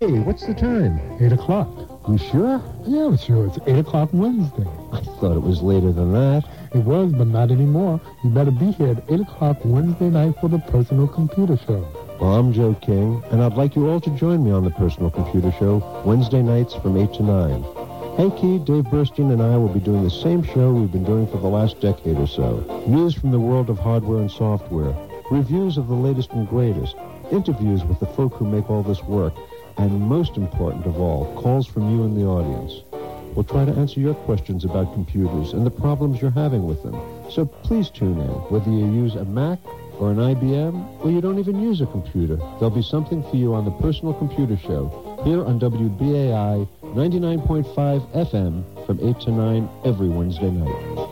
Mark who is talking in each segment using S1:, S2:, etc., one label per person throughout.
S1: Hey, what's the time?
S2: 8 o'clock.
S1: You sure?
S2: Yeah, I'm sure. It's 8 o'clock Wednesday.
S1: I thought it was later than that.
S2: It was, but not anymore. You better be here at 8 o'clock Wednesday night for the Personal Computer Show.
S1: Well, I'm Joe King, and I'd like you all to join me on the Personal Computer Show Wednesday nights from 8 to 9. Hanky, Dave Burstein, and I will be doing the same show we've been doing for the last decade or so. News from the world of hardware and software, reviews of the latest and greatest, interviews with the folk who make all this work, and most important of all, calls from you in the audience. We'll try to answer your questions about computers and the problems you're having with them. So please tune in, whether you use a Mac or an IBM, or you don't even use a computer. There'll be something for you on the Personal Computer Show, here on WBAI 99.5 FM from 8 to 9 every Wednesday night.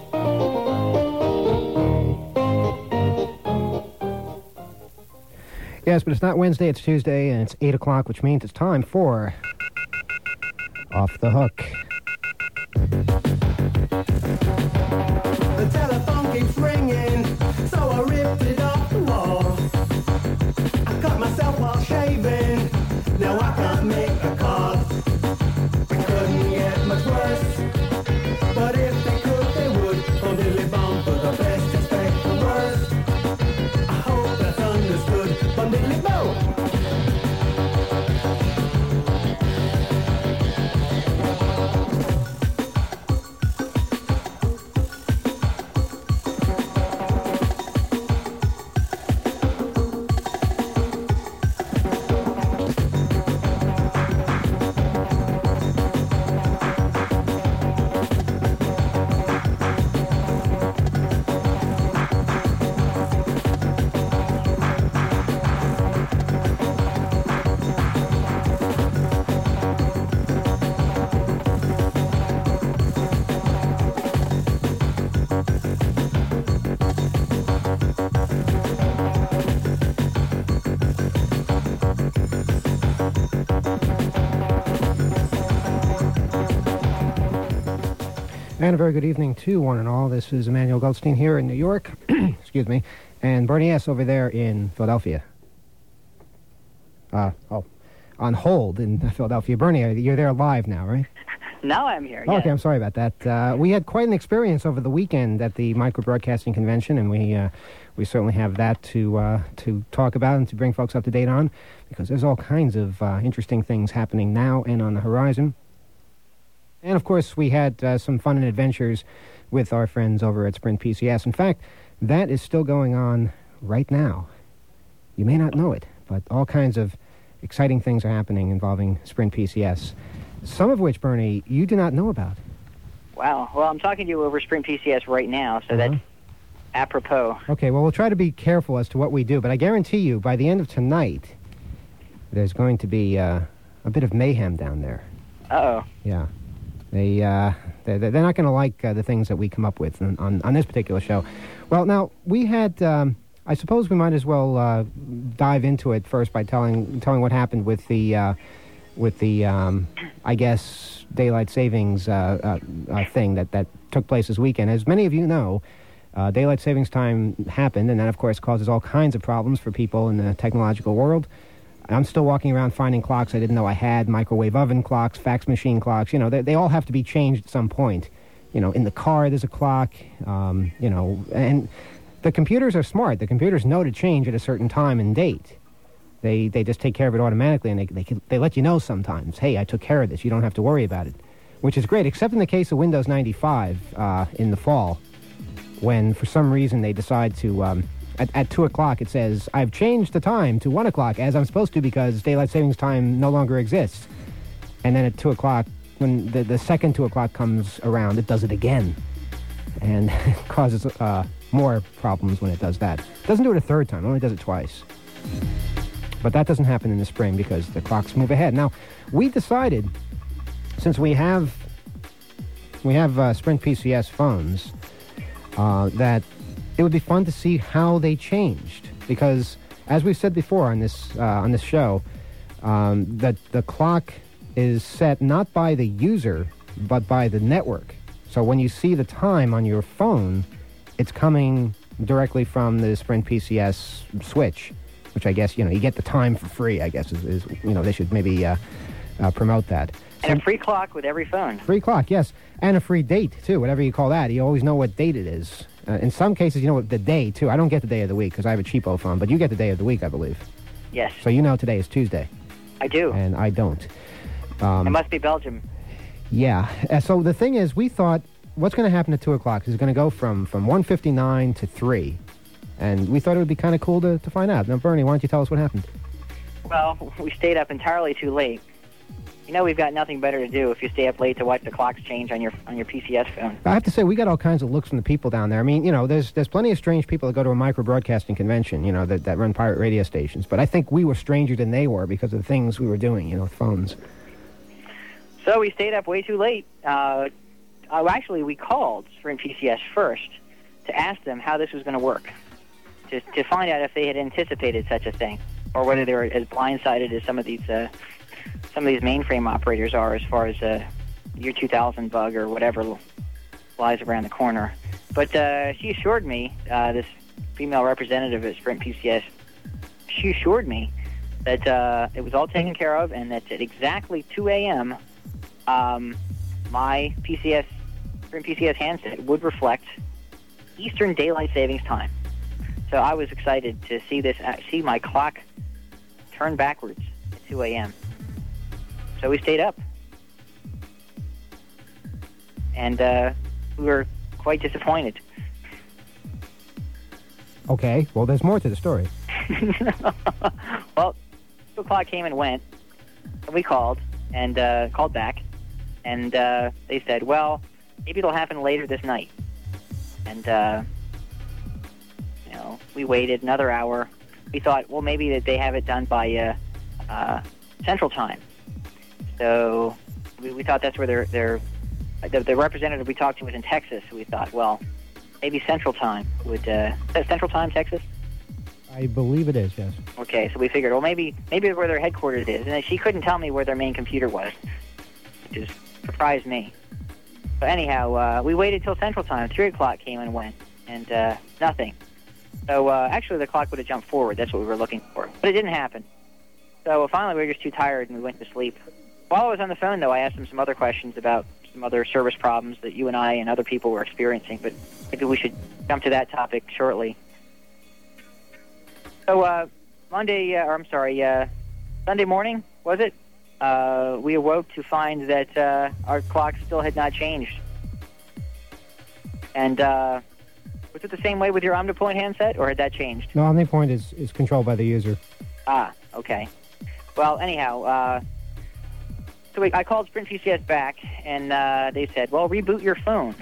S3: Yes, but it's not Wednesday, it's Tuesday, and it's 8 o'clock, which means it's time for Off the Hook.
S4: The telephone keeps ringing, so I ripped it off the wall. I cut myself while shaving, now I can't make a call. It couldn't get much worse, but if they could, they would. On Dilly Bomb for the best, expect the worst. I hope that's understood. On Dilly Bomb.
S3: And a very good evening to one and all. This is Emmanuel Goldstein here in New York, excuse me, and Bernie S. over there in Philadelphia. On hold in Philadelphia. Bernie, you're there live now, right?
S5: Now I'm here,
S3: Oh,
S5: yeah.
S3: okay, I'm sorry about that. We had quite an experience over the weekend at the Microbroadcasting Convention, and we certainly have that to talk about and to bring folks up to date on, because there's all kinds of interesting things happening now and on the horizon. And, of course, we had some fun and adventures with our friends over at Sprint PCS. In fact, that is still going on right now. You may not know it, but all kinds of exciting things are happening involving Sprint PCS, some of which, Bernie, you do not know about.
S5: Wow. Well, I'm talking to you over Sprint PCS right now, so that's apropos.
S3: Okay, well, we'll try to be careful as to what we do, but I guarantee you, by the end of tonight, there's going to be a bit of mayhem down there.
S5: Uh-oh.
S3: Yeah. They're not going to like the things that we come up with on this particular show. Well, now, we had, I suppose we might as well dive into it first by telling what happened with the I guess, daylight savings thing that took place this weekend. As many of you know, daylight savings time happened, and that, of course, causes all kinds of problems for people in the technological world. I'm still walking around finding clocks I didn't know I had, microwave oven clocks, fax machine clocks. You know, they all have to be changed at some point. You know, in the car there's a clock, you know, and the computers are smart. The computers know to change at a certain time and date. They just take care of it automatically, and they let you know sometimes, hey, I took care of this. You don't have to worry about it, which is great, except in the case of Windows 95 in the fall, when for some reason they decide to... At 2 o'clock, it says, I've changed the time to 1 o'clock, as I'm supposed to, because daylight savings time no longer exists. And then at 2 o'clock, when the second 2 o'clock comes around, it does it again. And it causes more problems when it does that. It doesn't do it a third time, it only does it twice. But that doesn't happen in the spring because the clocks move ahead. Now, we decided, since we have Sprint PCS phones, that it would be fun to see how they changed, because as we've said before on this show, that the clock is set not by the user but by the network. So when you see the time on your phone, it's coming directly from the Sprint PCS switch, which I guess, you get the time for free, I guess, is they should maybe promote that.
S5: And a free clock with every phone.
S3: Free clock, yes. And a free date, too, whatever you call that. You always know what date it is. In some cases, the day, too. I don't get the day of the week because I have a cheapo phone, but you get the day of the week, I believe.
S5: Yes.
S3: So today is Tuesday.
S5: I do.
S3: And I don't.
S5: It must be Belgium.
S3: Yeah. So the thing is, we thought, what's going to happen at 2 o'clock is going to go from 1:59 to 3. And we thought it would be kind of cool to find out. Now, Bernie, why don't you tell us what happened?
S5: Well, we stayed up entirely too late. We've got nothing better to do if you stay up late to watch the clocks change on your PCS phone.
S3: I have to say, we got all kinds of looks from the people down there. I mean, there's plenty of strange people that go to a micro-broadcasting convention, that run pirate radio stations. But I think we were stranger than they were because of the things we were doing, with phones.
S5: So we stayed up way too late. Actually, we called Sprint PCS first to ask them how this was going to work, to find out if they had anticipated such a thing, or whether they were as blindsided as some of these mainframe operators are as far as year 2000 bug or whatever lies around the corner. But she assured me, this female representative at Sprint PCS, she assured me that it was all taken care of and that at exactly 2 a.m., my Sprint PCS handset would reflect Eastern Daylight Savings Time. So I was excited to see my clock turn backwards at 2 a.m. So we stayed up. And we were quite disappointed.
S3: Okay, well, there's more to the story.
S5: Well, 2 o'clock came and went, and we called back, and they said, well, maybe it'll happen later this night. And, we waited another hour. We thought, well, maybe that they have it done by Central Time. So we thought that's where the representative we talked to was in Texas. So we thought, well, maybe Central Time would. Is that Central Time, Texas?
S3: I believe it is, yes.
S5: Okay, so we figured, well, maybe where their headquarters is, and then she couldn't tell me where their main computer was, which surprised me. But anyhow, we waited till Central Time. 3 o'clock came and went, and nothing. So actually, the clock would have jumped forward. That's what we were looking for, but it didn't happen. So finally, we were just too tired, and we went to sleep. While I was on the phone, though, I asked them some other questions about some other service problems that you and I and other people were experiencing, but maybe we should jump to that topic shortly. So Sunday morning, was it? We awoke to find that our clock still had not changed. And was it the same way with your OmniPoint handset, or had that changed?
S3: No, OmniPoint is controlled by the user.
S5: Ah, okay. Well, anyhow, so I called Sprint PCS back, and they said, well, reboot your phone.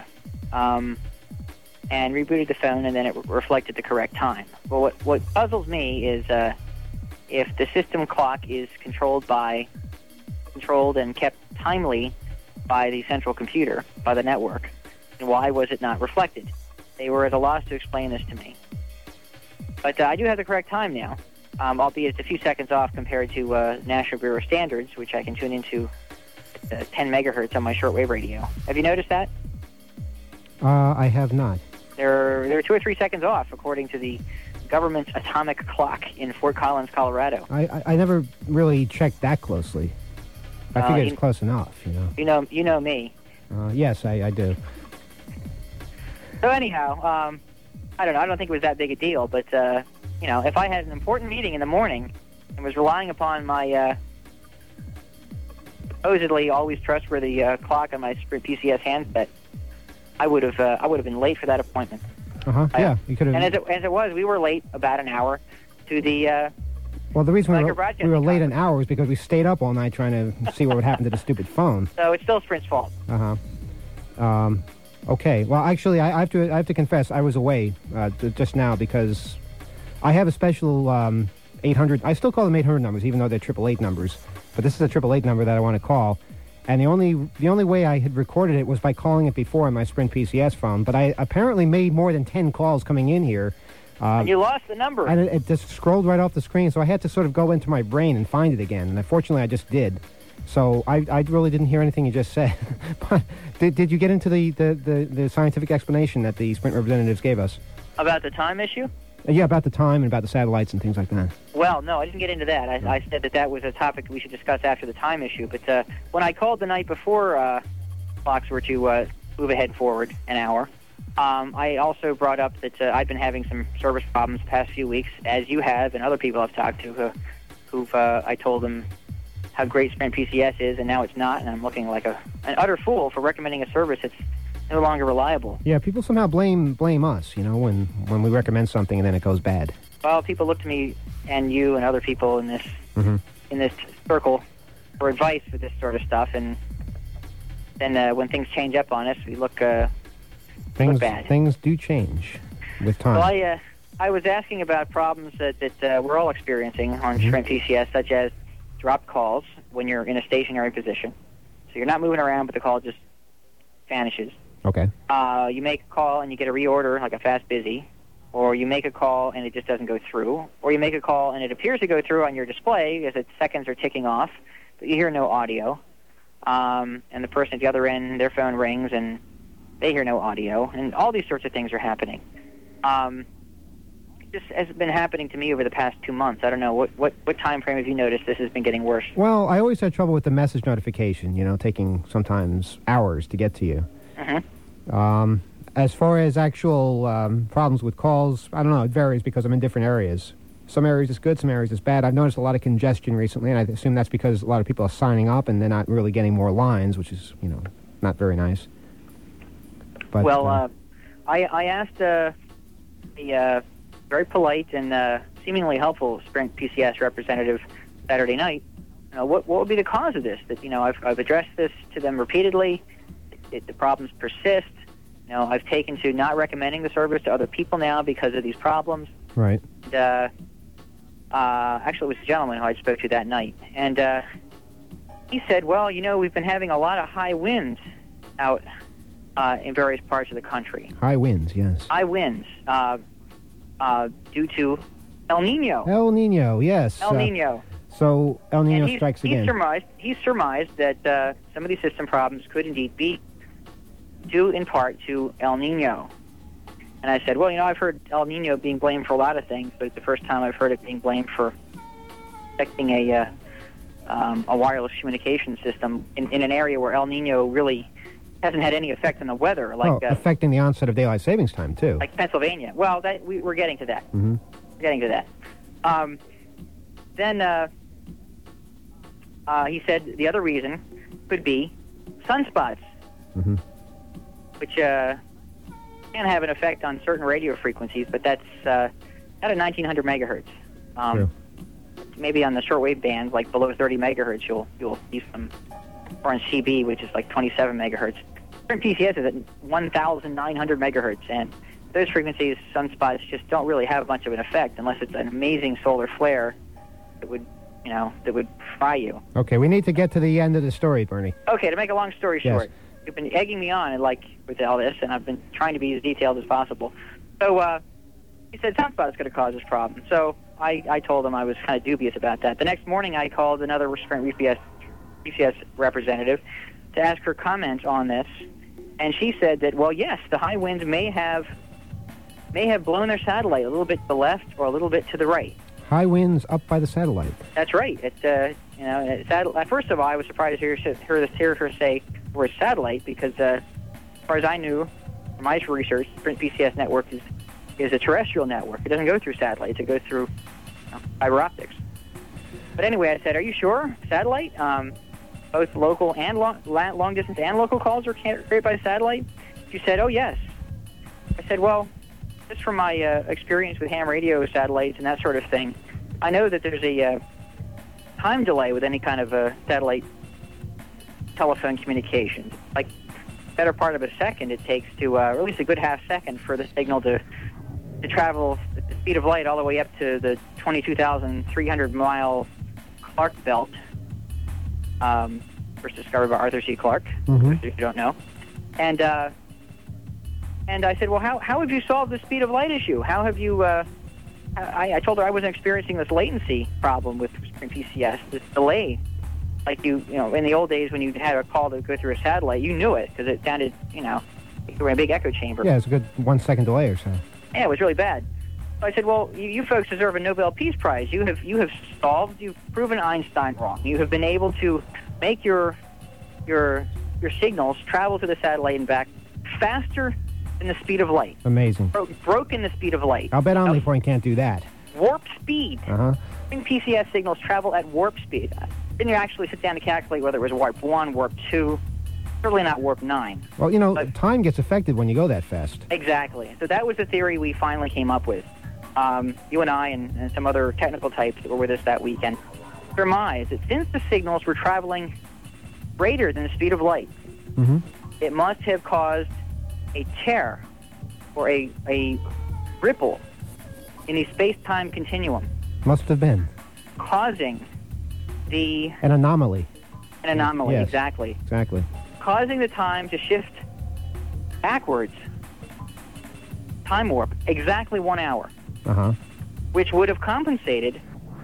S5: And rebooted the phone, and then it reflected the correct time. Well, what puzzles me is if the system clock is controlled and kept timely by the central computer, by the network, and why was it not reflected? They were at a loss to explain this to me. But I do have the correct time now, albeit it's a few seconds off compared to National Bureau Standards, which I can tune into 10 megahertz on my shortwave radio. Have you noticed that?
S3: I have not.
S5: They're 2 or 3 seconds off, according to the government's atomic clock in Fort Collins, Colorado.
S3: I never really checked that closely. I figured it's close enough,
S5: You know me.
S3: Yes, I do.
S5: So anyhow, I don't know. I don't think it was that big a deal, but if I had an important meeting in the morning and was relying upon my supposedly always trustworthy clock on my Sprint PCS handset, I would have been late for that appointment.
S3: Yeah, you could have.
S5: And as it was, we were late about an hour to the.
S3: Well, the reason we were late an hour was because we stayed up all night trying to see what would happen to the stupid phone.
S5: So it's still Sprint's fault.
S3: Okay. Well, actually, I have to confess, I was away just now because I have a special 800. I still call them 800 numbers, even though they're 888 numbers. But this is a 888 number that I want to call. And the only way I had recorded it was by calling it before on my Sprint PCS phone. But I apparently made more than 10 calls coming in here.
S5: And you lost the number.
S3: And it just scrolled right off the screen, so I had to sort of go into my brain and find it again. And unfortunately, I just did. So I really didn't hear anything you just said. But did you get into the scientific explanation that the Sprint representatives gave us?
S5: About the time issue?
S3: Yeah, about the time and about the satellites and things like that.
S5: Well, no, I didn't get into that. I said that was a topic we should discuss after the time issue. But when I called the night before clocks were to move ahead forward an hour, I also brought up that I'd been having some service problems the past few weeks, as you have, and other people I've talked to who've I told them how great Sprint PCS is, and now it's not, and I'm looking like an utter fool for recommending a service that's no longer reliable.
S3: Yeah, people somehow blame us, when we recommend something and then it goes bad.
S5: Well, people look to me and you and other people in this in this circle for advice for this sort of stuff, and then when things change up on us, we look bad.
S3: Things do change with time.
S5: Well, I was asking about problems that we're all experiencing on Sprint PCS, such as dropped calls when you're in a stationary position. So you're not moving around, but the call just vanishes.
S3: Okay.
S5: You make a call and you get a reorder, like a fast busy, or you make a call and it just doesn't go through, or you make a call and it appears to go through on your display as its seconds are ticking off, but you hear no audio, and the person at the other end, their phone rings and they hear no audio, and all these sorts of things are happening. This has been happening to me over the past 2 months. I don't know, what time frame have you noticed this has been getting worse?
S3: Well, I always had trouble with the message notification, taking sometimes hours to get to you. As far as actual problems with calls, I don't know, it varies because I'm in different areas. Some areas it's good, some areas it's bad. I've noticed a lot of congestion recently, and I assume that's because a lot of people are signing up and they're not really getting more lines, which is, not very nice. But,
S5: I asked the very polite and seemingly helpful Sprint PCS representative Saturday night, what would be the cause of this? That, I've addressed this to them repeatedly. The problems persist. I've taken to not recommending the service to other people now because of these problems.
S3: Right.
S5: And, actually, it was a gentleman who I spoke to that night. And he said, well, we've been having a lot of high winds out in various parts of the country.
S3: High winds, yes.
S5: High winds due to El Nino.
S3: El Nino, yes.
S5: El Nino.
S3: So El Nino strikes again.
S5: He surmised that some of these system problems could indeed be due in part to El Nino. And I said, well, I've heard El Nino being blamed for a lot of things, but it's the first time I've heard it being blamed for affecting a wireless communication system in an area where El Nino really hasn't had any effect on the weather.
S3: Affecting the onset of daylight savings time, too.
S5: Like Pennsylvania. Well, we're getting to that.
S3: Mm-hmm.
S5: We're getting to that. Then he said the other reason could be sunspots, which can have an effect on certain radio frequencies, but that's at 1900 megahertz. Maybe on the shortwave bands, like below 30 megahertz, you'll see some, or on CB, which is like 27 megahertz. Sprint PCS is at 1,900 megahertz, and those frequencies, sunspots, just don't really have much of an effect unless it's an amazing solar flare that would fry you.
S3: Okay, we need to get to the end of the story, Bernie.
S5: Okay, to make a long story
S3: Yes.
S5: short, you've been egging me on with all this, and I've been trying to be as detailed as possible. So he said sunspot is going to cause this problem. So I told him I was kind of dubious about that. The next morning, I called another Sprint PCS representative to ask her comment on this, and she said that, well, yes, the high winds may have blown their satellite a little bit to the left or a little bit to the right.
S3: High winds up by the satellite.
S5: That's right. First of all, I was surprised to hear her say the word satellite because, as far as I knew, from my research, Sprint PCS network is a terrestrial network. It doesn't go through satellites. It goes through fiber optics. But anyway, I said, "Are you sure satellite? Both local and long distance and local calls are carried by satellite?" She said, "Oh yes." I said, "Well, just from my experience with ham radio satellites and that sort of thing, I know that there's a time delay with any kind of satellite telephone communication. Like, better part of a second it takes to, or at least a good half second for the signal to travel at the speed of light all the way up to the 22,300-mile Clark belt, first discovered by Arthur C. Clarke, if you don't know. And I said, well, how have you solved the speed of light issue? How have you, I told her I wasn't experiencing this latency problem with Sprint PCS, this delay. Like in the old days when you had a call that would go through a satellite, you knew it because it sounded, like you were in a big echo chamber.
S3: Yeah, it's a good 1 second delay or so.
S5: Yeah, it was really bad. I said, well, you folks deserve a Nobel Peace Prize. You've proven Einstein wrong. You have been able to make your signals travel to the satellite and back faster than the speed of light.
S3: Amazing.
S5: Broken the speed of light.
S3: I'll bet OmniPoint can't do that.
S5: Warp speed.
S3: Uh-huh.
S5: PCS signals travel at warp speed. Then you actually sit down to calculate whether it was warp 1, warp 2, certainly not warp 9.
S3: Well, time gets affected when you go that fast.
S5: Exactly. So that was the theory we finally came up with. You and I and some other technical types that were with us that weekend surmised that since the signals were traveling greater than the speed of light, it must have caused a tear or a ripple in the space-time continuum.
S3: Must have been.
S5: Causing
S3: an anomaly.
S5: An anomaly,
S3: Yes.
S5: exactly.
S3: Exactly.
S5: Causing the time to shift backwards. Time warp, exactly 1 hour.
S3: Uh-huh.
S5: Which would have compensated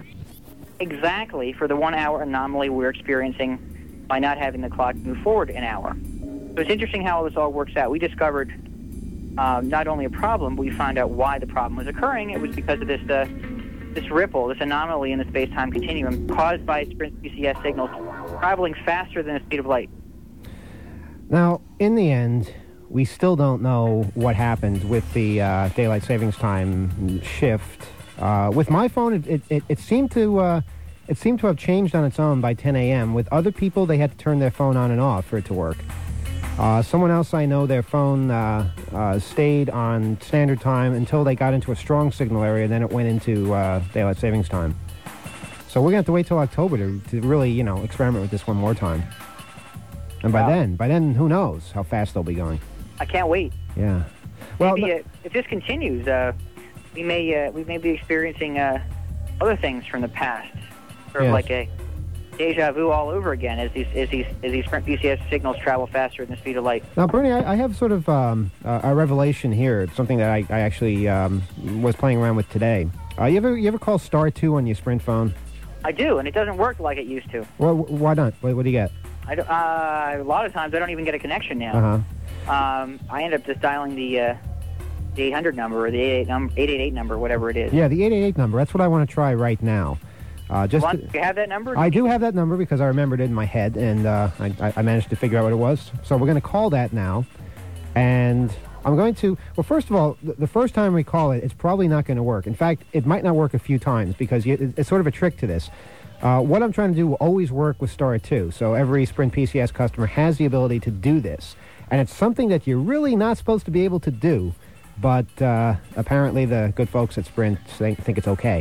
S5: exactly for the 1 hour anomaly we're experiencing by not having the clock move forward an hour. So it's interesting how this all works out. We discovered not only a problem, but we found out why the problem was occurring. It was because of this ripple, this anomaly in the space-time continuum caused by Sprint PCS signals traveling faster than the speed of light.
S3: Now, in the end, we still don't know what happened with the daylight savings time shift. With my phone, it seemed to have changed on its own by 10 a.m. With other people, they had to turn their phone on and off for it to work. Someone else I know, their phone stayed on standard time until they got into a strong signal area, and then it went into daylight savings time. So we're going to have to wait till October to really, experiment with this one more time. And by then, who knows how fast they'll be going.
S5: I can't wait.
S3: Yeah. Well,
S5: Maybe if this continues, we may be experiencing other things from the past, sort of like a deja vu all over again as these Sprint PCS signals travel faster than the speed of light.
S3: Now, Bernie, I have sort of a revelation here. It's something that I actually was playing around with today. You ever call star 2 on your Sprint phone?
S5: I do, and it doesn't work like it used to.
S3: Well, why not? What do you get?
S5: A lot of times I don't even get a connection now.
S3: Uh-huh.
S5: I end up just dialing the 800 number or the 888 number, whatever it is.
S3: Yeah, the 888 number. That's what I want to try right now.
S5: You have that number?
S3: I do have that number because I remembered it in my head, and I managed to figure out what it was. So we're going to call that now, and I'm going to... Well, first of all, the first time we call it, it's probably not going to work. In fact, it might not work a few times because it's sort of a trick to this. What I'm trying to do will always work with star 2, so every Sprint PCS customer has the ability to do this. And it's something that you're really not supposed to be able to do, but apparently the good folks at Sprint think it's okay.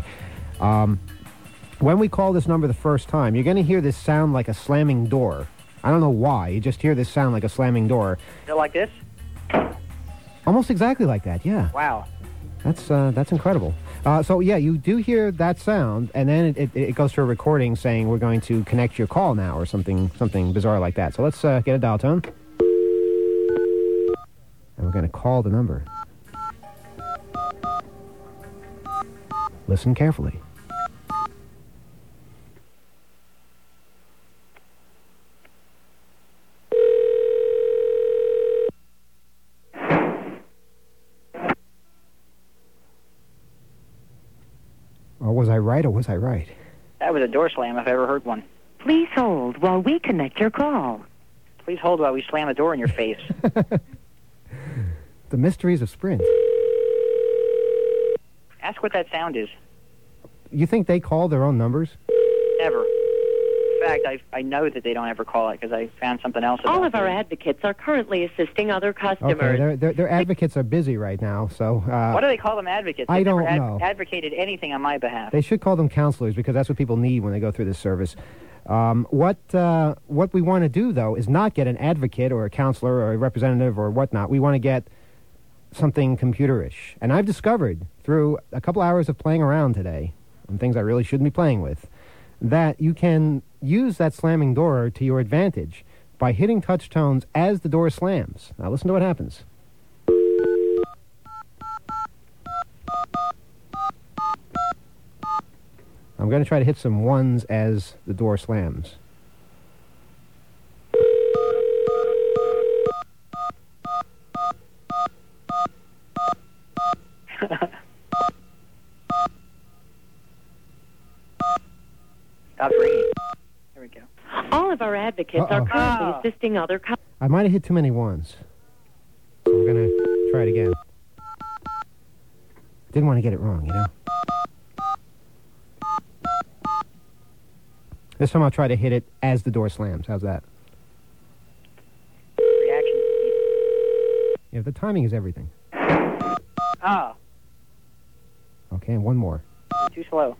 S3: When we call this number the first time, you're going to hear this sound like a slamming door. I don't know why. You just hear this sound like a slamming door.
S5: Is it like this?
S3: Almost exactly like that, yeah.
S5: Wow.
S3: That's incredible. So, yeah, you do hear that sound, and then it goes to a recording saying we're going to connect your call now or something bizarre like that. So let's get a dial tone. And we're going to call the number. Listen carefully. Was I right or was I right?
S5: That was a door slam if I ever heard one.
S6: Please hold while we connect your call.
S5: Please hold while we slam a door in your face.
S3: The mysteries of Sprint.
S5: Ask what that sound is.
S3: You think they call their own numbers?
S5: Never. In fact, I know that they don't ever call it because I found something else about
S6: All of our
S5: it.
S6: advocates are currently assisting other customers.
S3: Okay, their advocates are busy right now, so...
S5: Why do they call them advocates?
S3: I
S5: They've
S3: don't
S5: never
S3: know.
S5: advocated anything on my behalf.
S3: They should call them counselors because that's what people need when they go through this service. What we want to do, though, is not get an advocate or a counselor or a representative or whatnot. We want to get something computerish. And I've discovered through a couple hours of playing around today, and things I really shouldn't be playing with, that you can use that slamming door to your advantage by hitting touch tones as the door slams. Now listen to what happens. I'm going to try to hit some ones as the door slams.
S5: stopped ringing. There we go.
S6: All of our advocates are currently assisting other customers.
S3: I might have hit too many ones. So we're going to try it again. Didn't want to get it wrong, you know? This time I'll try to hit it as the door slams. How's that?
S5: Reaction.
S3: Yeah, the timing is everything.
S5: Oh,
S3: Okay, and one more.
S5: too slow.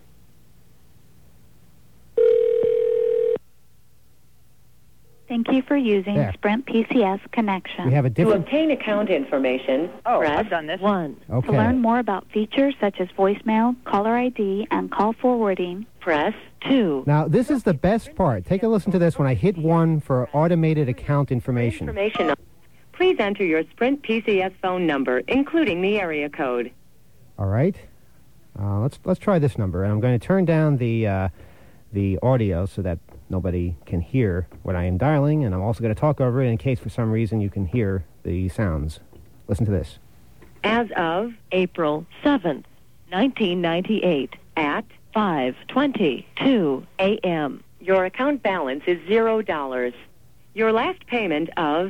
S7: Thank you for using
S3: There.
S7: Sprint PCS connection.
S3: We have a
S6: To
S3: different...
S6: obtain account information,
S5: Oh,
S6: press
S5: I've done this.
S6: 1.
S7: To
S3: Okay.
S7: learn more about features such as voicemail, caller ID, and call forwarding,
S6: Press 2.
S3: Now, this is the best part. Take a listen to this when I hit 1 for automated account information.
S6: Please enter your Sprint PCS phone number, including the area code.
S3: All right. Let's try this number, and I'm going to turn down the audio so that nobody can hear what I am dialing, and I'm also going to talk over it in case for some reason you can hear the sounds. Listen to this.
S6: As of April 7th, 1998, at 5:22 a.m., your account balance is $0. Your last payment of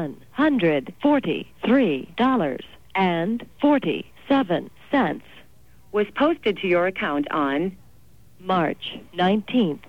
S6: $143.47 was posted to your account on March 19th,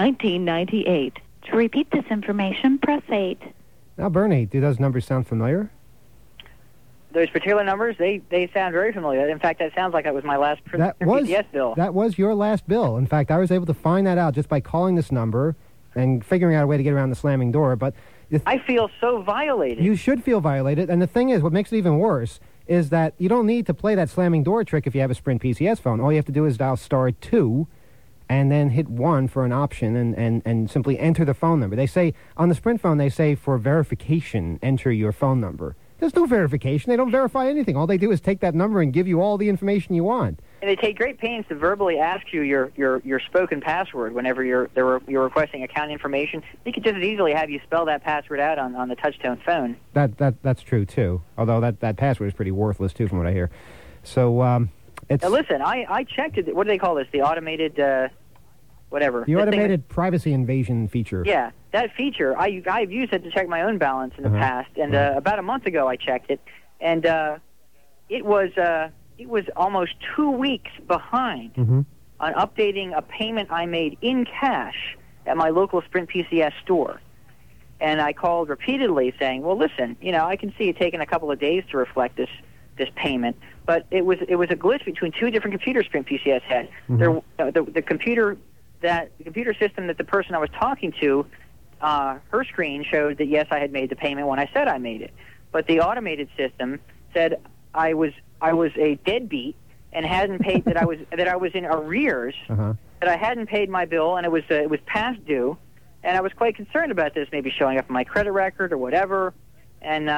S6: 1998.
S7: to repeat this information, press 8.
S3: Now, Bernie, do those numbers sound familiar?
S5: Those particular numbers, they sound very familiar. In fact, that sounds like that was my last PCS bill.
S3: That was your last bill. In fact, I was able to find that out just by calling this number and figuring out a way to get around the slamming door. But
S5: I feel so violated.
S3: you should feel violated. And the thing is, what makes it even worse is that you don't need to play that slamming door trick if you have a Sprint PCS phone. All you have to do is dial *2 and then hit 1 for an option and simply enter the phone number. They say, on the Sprint phone, they say for verification, enter your phone number. There's no verification. They don't verify anything. All they do is take that number and give you all the information you want.
S5: And they take great pains to verbally ask you your spoken password whenever you're requesting account information. They could just as easily have you spell that password out on the touch-tone phone.
S3: That's true, too. Although that password is pretty worthless, too, from what I hear. So, it's...
S5: Now, listen, I checked it. What do they call this? The automated, whatever.
S3: The
S5: This thing
S3: automated privacy invasion feature.
S5: Yeah, that feature, I've used it to check my own balance in the past, and about a month ago I checked it, and it was almost 2 weeks behind on updating a payment I made in cash at my local Sprint PCS store. And I called repeatedly saying, well, listen, I can see it taking a couple of days to reflect this payment, but it was a glitch between two different computers Sprint PCS had. The computer system that the person I was talking to, her screen showed that yes, I had made the payment when I said I made it, but the automated system said I was a deadbeat and hadn't paid that I was in arrears, that I hadn't paid my bill and it was past due, and I was quite concerned about this maybe showing up on my credit record or whatever, and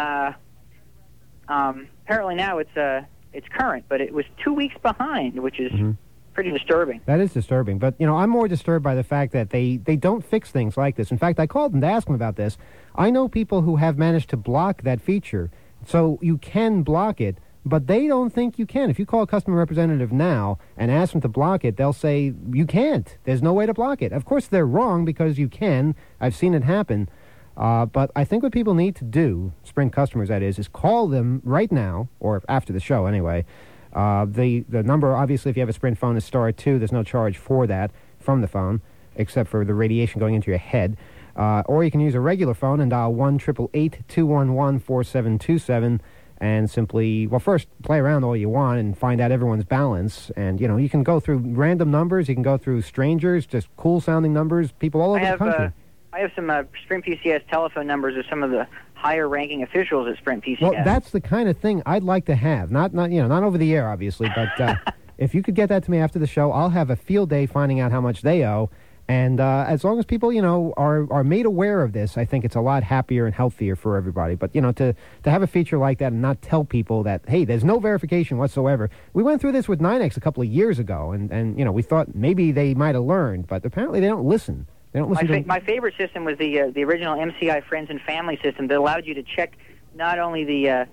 S5: apparently now it's current, but it was 2 weeks behind, which is pretty disturbing.
S3: That is disturbing. But, I'm more disturbed by the fact that they don't fix things like this. In fact, I called them to ask them about this. I know people who have managed to block that feature, so you can block it, but they don't think you can. If you call a customer representative now and ask them to block it, they'll say, you can't. There's no way to block it. Of course, they're wrong because you can. I've seen it happen. But I think what people need to do, Sprint customers that is call them right now, or after the show anyway. The number, obviously, if you have a Sprint phone, is *2. There's no charge for that from the phone, except for the radiation going into your head. Or you can use a regular phone and dial 1-888-211-4727 and simply, well, first play around all you want and find out everyone's balance. And, you can go through random numbers. You can go through strangers, just cool-sounding numbers, people all over the country.
S5: I have some Sprint PCS telephone numbers of some of the higher-ranking officials at Sprint PCS.
S3: Well, that's the kind of thing I'd like to have. Not over the air, obviously, but if you could get that to me after the show, I'll have a field day finding out how much they owe. And as long as people, are made aware of this, I think it's a lot happier and healthier for everybody. But, to have a feature like that and not tell people that, hey, there's no verification whatsoever. We went through this with NYNEX a couple of years ago, and we thought maybe they might have learned, but apparently they don't listen. They don't listen
S5: my favorite system was the original MCI Friends and Family system that allowed you to check not only the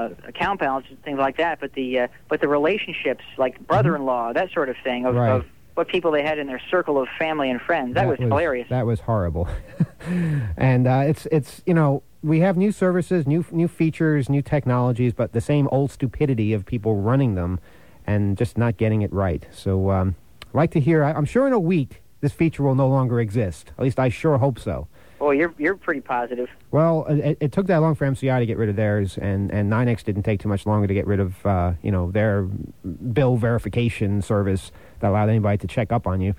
S5: account balance and things like that, but the relationships, like brother-in-law, that sort of thing, of what people they had in their circle of family and friends. That was hilarious.
S3: That was horrible. And it's we have new services, new features, new technologies, but the same old stupidity of people running them and just not getting it right. So I'd like to hear, I'm sure in a week this feature will no longer exist. At least I sure hope so.
S5: Well, you're pretty positive.
S3: Well, it took that long for MCI to get rid of theirs, and NYNEX didn't take too much longer to get rid of their bill verification service that allowed anybody to check up on you.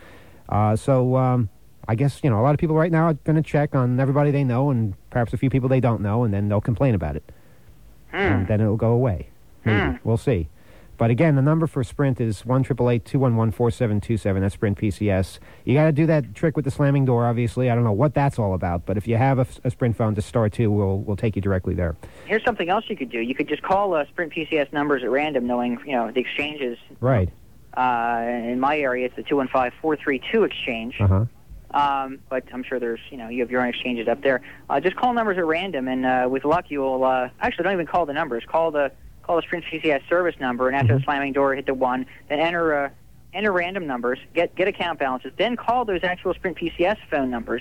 S3: So I guess a lot of people right now are going to check on everybody they know, and perhaps a few people they don't know, and then they'll complain about it, and then it'll go away. Maybe. We'll see. But again, the number for Sprint is 1-888-211-4727. That's Sprint PCS. You got to do that trick with the slamming door, obviously. I don't know what that's all about, but if you have a Sprint phone to star 2, we'll take you directly there.
S5: Here's something else you could do. You could just call Sprint PCS numbers at random, knowing the exchanges.
S3: Right.
S5: In my area, it's the 215-432 exchange. But I'm sure there's you have your own exchanges up there. Just call numbers at random, and with luck, you'll actually don't even call the numbers. Call the Sprint PCS service number, and after the slamming door, hit the 1. Then enter random numbers, get account balances. Then call those actual Sprint PCS phone numbers,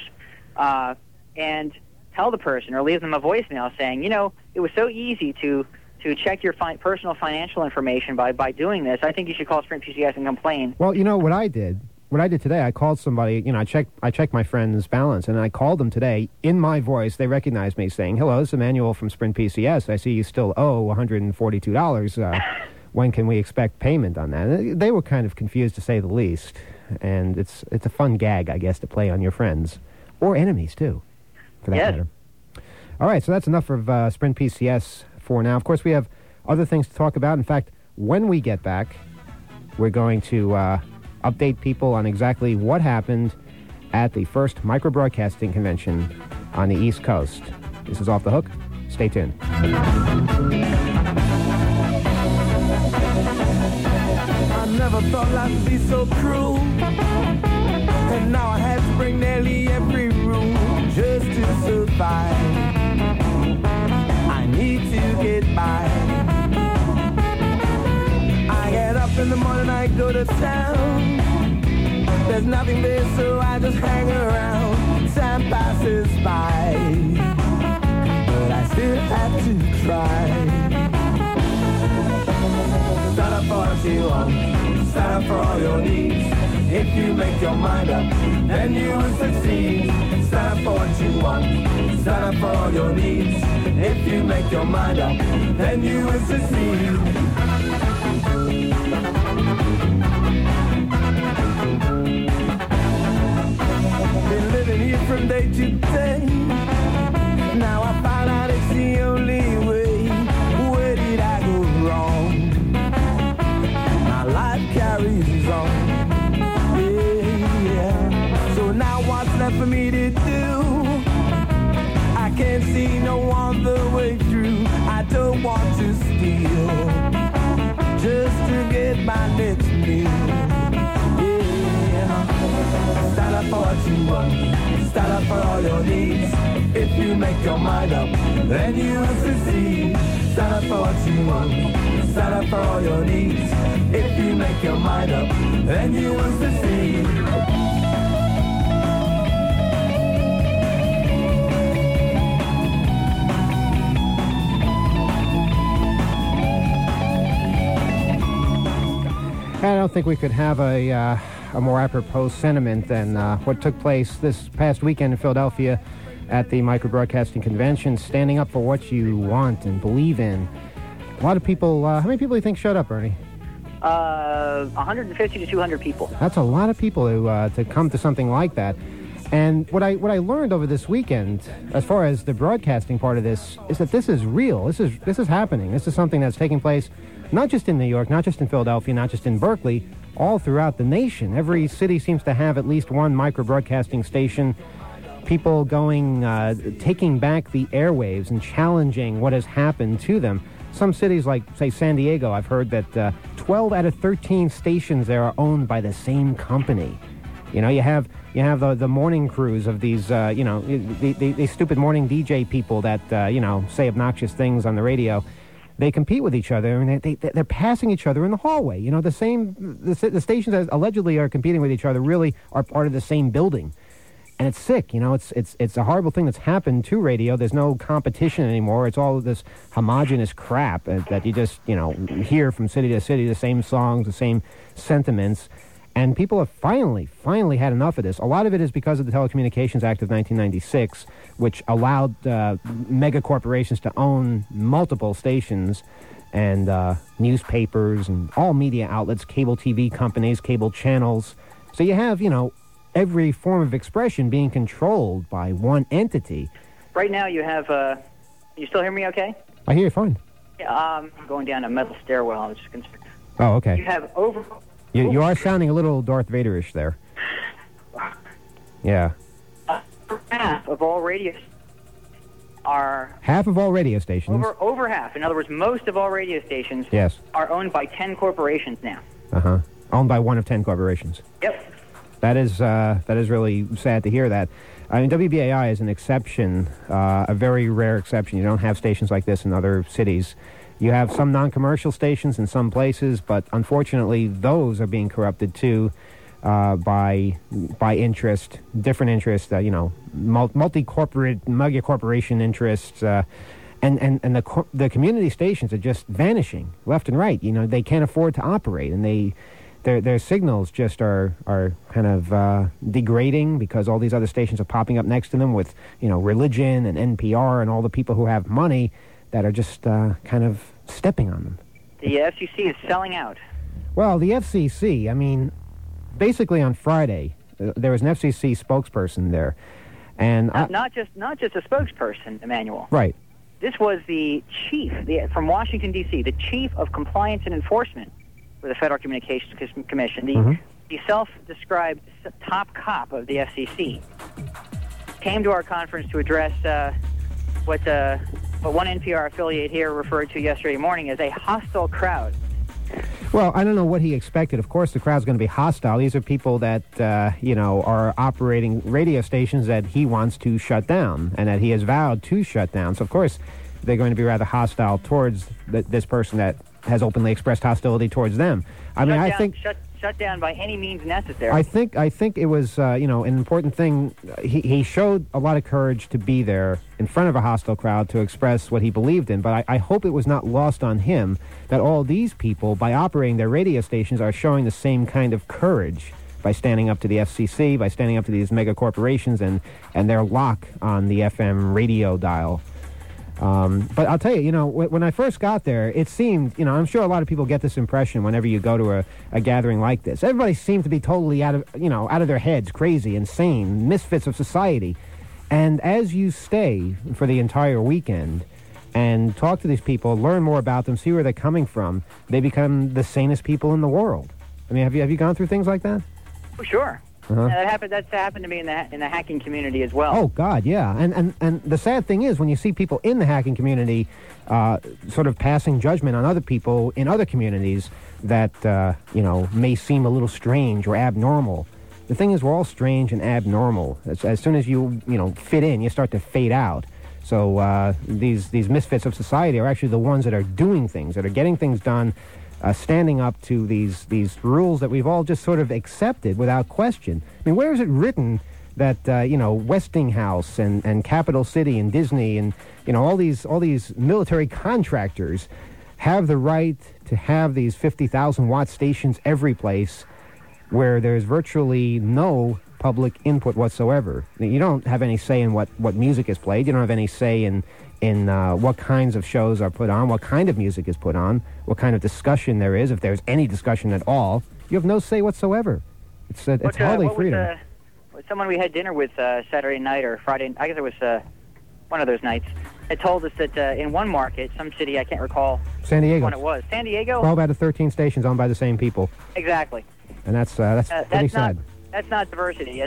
S5: and tell the person or leave them a voicemail saying, it was so easy to check your personal financial information by doing this. I think you should call Sprint PCS and complain.
S3: Well, what I did. What I did today, I called somebody, I checked my friend's balance, and I called them today. In my voice, they recognized me saying, "Hello, this is Emmanuel from Sprint PCS. I see you still owe $142. When can we expect payment on that?" They were kind of confused, to say the least. And it's a fun gag, I guess, to play on your friends. Or enemies, too, for that matter. All right, so that's enough of Sprint PCS for now. Of course, we have other things to talk about. In fact, when we get back, we're going to update people on exactly what happened at the first microbroadcasting convention on the East Coast. This is Off the Hook. Stay tuned.
S4: I never thought life would be so cruel, and now I have to break nearly every rule just to survive. I need to get by. I get up in the morning, I go to town. There's nothing there, so I just hang around. Time passes by, but I still have to try. Stand up for what you want, stand up for all your needs. If you make your mind up, then you will succeed. Stand up for what you want, stand up for all your needs. If you make your mind up, then you will succeed. Been living here from day to day. Now I find out it's the only way. Where did I go wrong? My life carries on. Yeah. So now what's left for me to do? I can't see no other way through. I don't want to steal just to get my next meal. Stand up for what you want, stand up for all your needs. If you make your mind up, then you will succeed. Stand up for what you want, stand up for all your needs. If you make your mind up, then you will succeed.
S3: I don't think we could have a more apropos sentiment than what took place this past weekend in Philadelphia at the Microbroadcasting Convention, standing up for what you want and believe in. A lot of people, how many people do you think showed up, Ernie?
S5: 150 to 200 people.
S3: That's a lot of people to come to something like that. And what I learned over this weekend, as far as the broadcasting part of this, is that this is real. This is happening. This is something that's taking place not just in New York, not just in Philadelphia, not just in Berkeley, all throughout the nation. Every city seems to have at least one microbroadcasting station. People going, taking back the airwaves and challenging what has happened to them. Some cities like, say, San Diego, I've heard that 12 out of 13 stations there are owned by the same company. You know, you have the morning crews of these, these stupid morning DJ people that, say obnoxious things on the radio. they compete with each other, and they're passing each other in the hallway. You know, the stations that allegedly are competing with each other really are part of the same building. And it's sick, you know, it's a horrible thing that's happened to radio. There's no competition anymore. It's all this homogenous crap that you just, you know, hear from city to city, the same songs, the same sentiments. And people have finally had enough of this. A lot of it is because of the Telecommunications Act of 1996, which allowed mega corporations to own multiple stations and newspapers and all media outlets, cable TV companies, cable channels. So you have, you know, every form of expression being controlled by one entity.
S5: Right now you have, you still hear me okay?
S3: I hear you fine.
S5: Yeah, I'm going down a metal stairwell. I was just concerned.
S3: Oh, okay.
S5: You have over...
S3: You are sounding a little Darth Vader-ish there. Yeah.
S5: Half of all radio are...
S3: Half of all radio stations?
S5: Over half. In other words, most of all radio stations
S3: yes.
S5: are owned by 10 corporations now.
S3: Uh-huh. Owned by one of 10 corporations.
S5: Yep.
S3: That is really sad to hear that. I mean, WBAI is an exception, a very rare exception. You don't have stations like this in other cities. You have some non-commercial stations in some places, but unfortunately, those are being corrupted too by interest, different interests. You know, multi-corporate, mega-corporation interests, and the community stations are just vanishing left and right. You know, they can't afford to operate, and their signals just are kind of degrading because all these other stations are popping up next to them with, you know, religion and NPR and all the people who have money that are just kind of stepping on them.
S5: The FCC is selling out.
S3: Well, the FCC, I mean, basically on Friday, there was an FCC spokesperson there. And
S5: not just a spokesperson, Emmanuel.
S3: Right.
S5: This was the chief from Washington, D.C., the chief of compliance and enforcement for the Federal Communications Commission, the self-described top cop of the FCC, came to our conference to address what one NPR affiliate here referred to yesterday morning as a hostile crowd.
S3: Well, I don't know what he expected. Of course, the crowd's going to be hostile. These are people that, you know, are operating radio stations that he wants to shut down and that he has vowed to shut down. So, of course, they're going to be rather hostile towards this person that has openly expressed hostility towards them. I think
S5: shut down by any means necessary.
S3: I think it was you know, an important thing. He showed a lot of courage to be there in front of a hostile crowd to express what he believed in. But I hope it was not lost on him that all these people, by operating their radio stations, are showing the same kind of courage by standing up to the FCC, by standing up to these mega corporations and their lock on the FM radio dial. But I'll tell you, you know, when I first got there, it seemed, you know, I'm sure a lot of people get this impression whenever you go to a gathering like this. Everybody seemed to be totally out of their heads, crazy, insane, misfits of society. And as you stay for the entire weekend and talk to these people, learn more about them, see where they're coming from, they become the sanest people in the world. I mean, have you gone through things like that?
S5: Oh, sure.
S3: Uh-huh.
S5: That's happened to me in the hacking community as well.
S3: Oh God, yeah, and the sad thing is when you see people in the hacking community, sort of passing judgment on other people in other communities that you know, may seem a little strange or abnormal. The thing is, we're all strange and abnormal. As soon as you know, fit in, you start to fade out. So these misfits of society are actually the ones that are doing things, that are getting things done. Standing up to these rules that we've all just sort of accepted without question. I mean, where is it written that you know, Westinghouse and Capital City and Disney and, you know, all these military contractors have the right to have these 50,000 watt stations every place where there's virtually no public input whatsoever? You don't have any say in what music is played. You don't have any say in what kinds of shows are put on, what kind of music is put on, what kind of discussion there is, if there's any discussion at all. You have no say whatsoever. It's hardly freedom.
S5: Someone we had dinner with Saturday night or Friday, I guess it was one of those nights, had told us that in one market, some city, I can't recall
S3: San Diego.
S5: when it was. San Diego?
S3: 12 out of 13 stations owned by the same people.
S5: Exactly.
S3: And that's pretty sad.
S5: That's not diversity.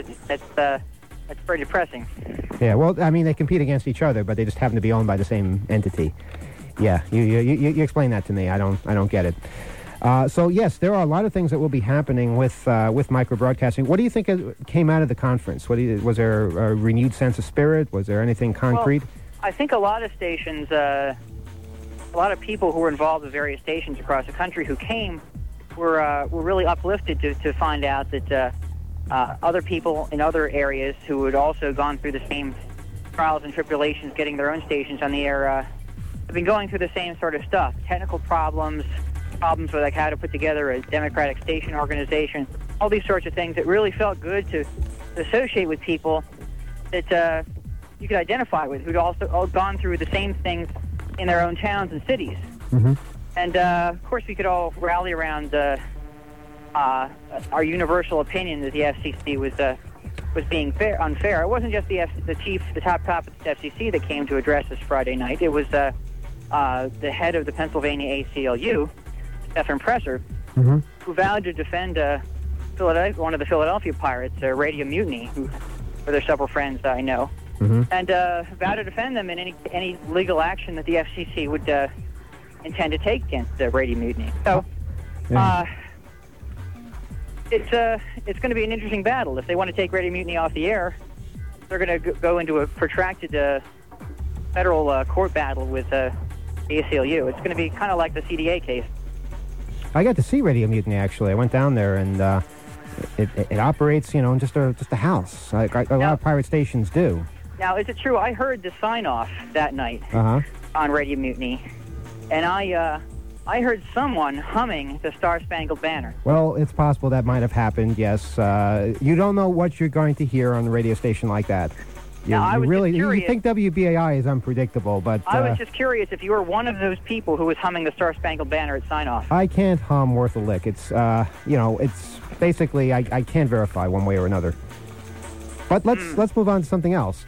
S5: That's pretty depressing.
S3: Yeah, well, I mean, they compete against each other, but they just happen to be owned by the same entity. Yeah, you explain that to me. I don't get it. So yes, there are a lot of things that will be happening with microbroadcasting. What do you think came out of the conference? Was there a renewed sense of spirit? Was there anything concrete?
S5: Well, I think a lot of stations a lot of people who were involved with various stations across the country who came were really uplifted to find out that other people in other areas who had also gone through the same trials and tribulations getting their own stations on the air have been going through the same sort of stuff. Technical problems with like how to put together a democratic station organization, all these sorts of things. It really felt good to associate with people that you could identify with, who'd also all gone through the same things in their own towns and cities.
S3: Mm-hmm.
S5: And, of course, we could all rally around our universal opinion that the FCC was being unfair. It wasn't just the top at the FCC that came to address this Friday night. It was the head of the Pennsylvania ACLU, Stephen Presser,
S3: mm-hmm.
S5: who vowed to defend one of the Philadelphia Pirates, Radio Mutiny, who were their several friends I know,
S3: mm-hmm.
S5: and vowed to defend them in any legal action that the FCC would intend to take against Radio Mutiny. So it's going to be an interesting battle. If they want to take Radio Mutiny off the air, they're going to go into a protracted federal court battle with the ACLU. It's going to be kind of like the CDA case.
S3: I got to see Radio Mutiny, actually. I went down there, and it operates, in just a house, like a lot of pirate stations do.
S5: Now, is it true? I heard the sign-off that night on Radio Mutiny, and I heard someone humming the Star-Spangled Banner.
S3: Well, it's possible that might have happened, yes. You don't know what you're going to hear on a radio station like that.
S5: I was just curious.
S3: You think WBAI is unpredictable, but...
S5: I was just curious if you were one of those people who was humming the Star-Spangled Banner at sign-off.
S3: I can't hum worth a lick. It's, it's basically, I can't verify one way or another. But let's move on to something else.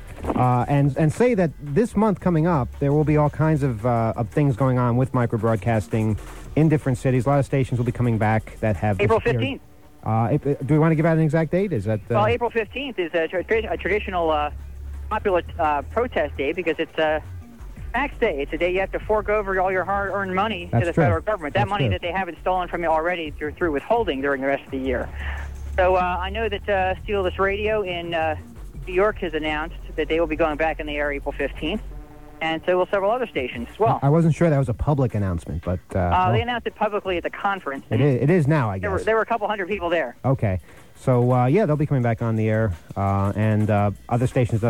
S3: And say that this month coming up, there will be all kinds of things going on with microbroadcasting in different cities. A lot of stations will be coming back that have...
S5: April 15th.
S3: Do we want to give out an exact date? Is that...
S5: Well, April 15th is a traditional... popular protest day because it's a tax day. It's a day you have to fork over all your hard-earned money to the federal government. That money that they haven't stolen from you already through withholding during the rest of the year. So I know that Steal This Radio in New York has announced that they will be going back in the air April 15th, and so will several other stations as well.
S3: I wasn't sure that was a public announcement, but...
S5: they announced it publicly at the conference.
S3: It is now, I guess.
S5: There were a couple hundred people there.
S3: Okay. So, they'll be coming back on the air, and other stations,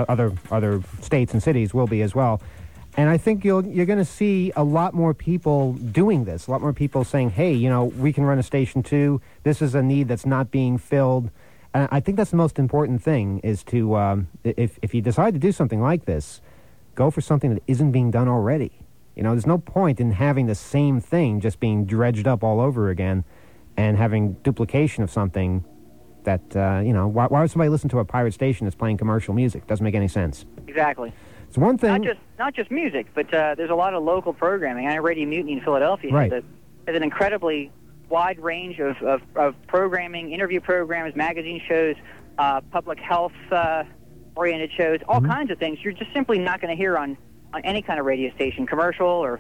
S3: other states and cities will be as well. And I think you're going to see a lot more people doing this, a lot more people saying, hey, we can run a station too. This is a need that's not being filled. And I think that's the most important thing is to, if you decide to do something like this, go for something that isn't being done already. There's no point in having the same thing just being dredged up all over again and having duplication of something that, why would somebody listen to a pirate station that's playing commercial music? Doesn't make any sense.
S5: Exactly.
S3: It's one thing...
S5: Not just music, but there's a lot of local programming. Radio Mutiny in Philadelphia has an incredibly wide range of programming, interview programs, magazine shows, public health-oriented shows, all kinds of things you're just simply not going to hear on any kind of radio station, commercial or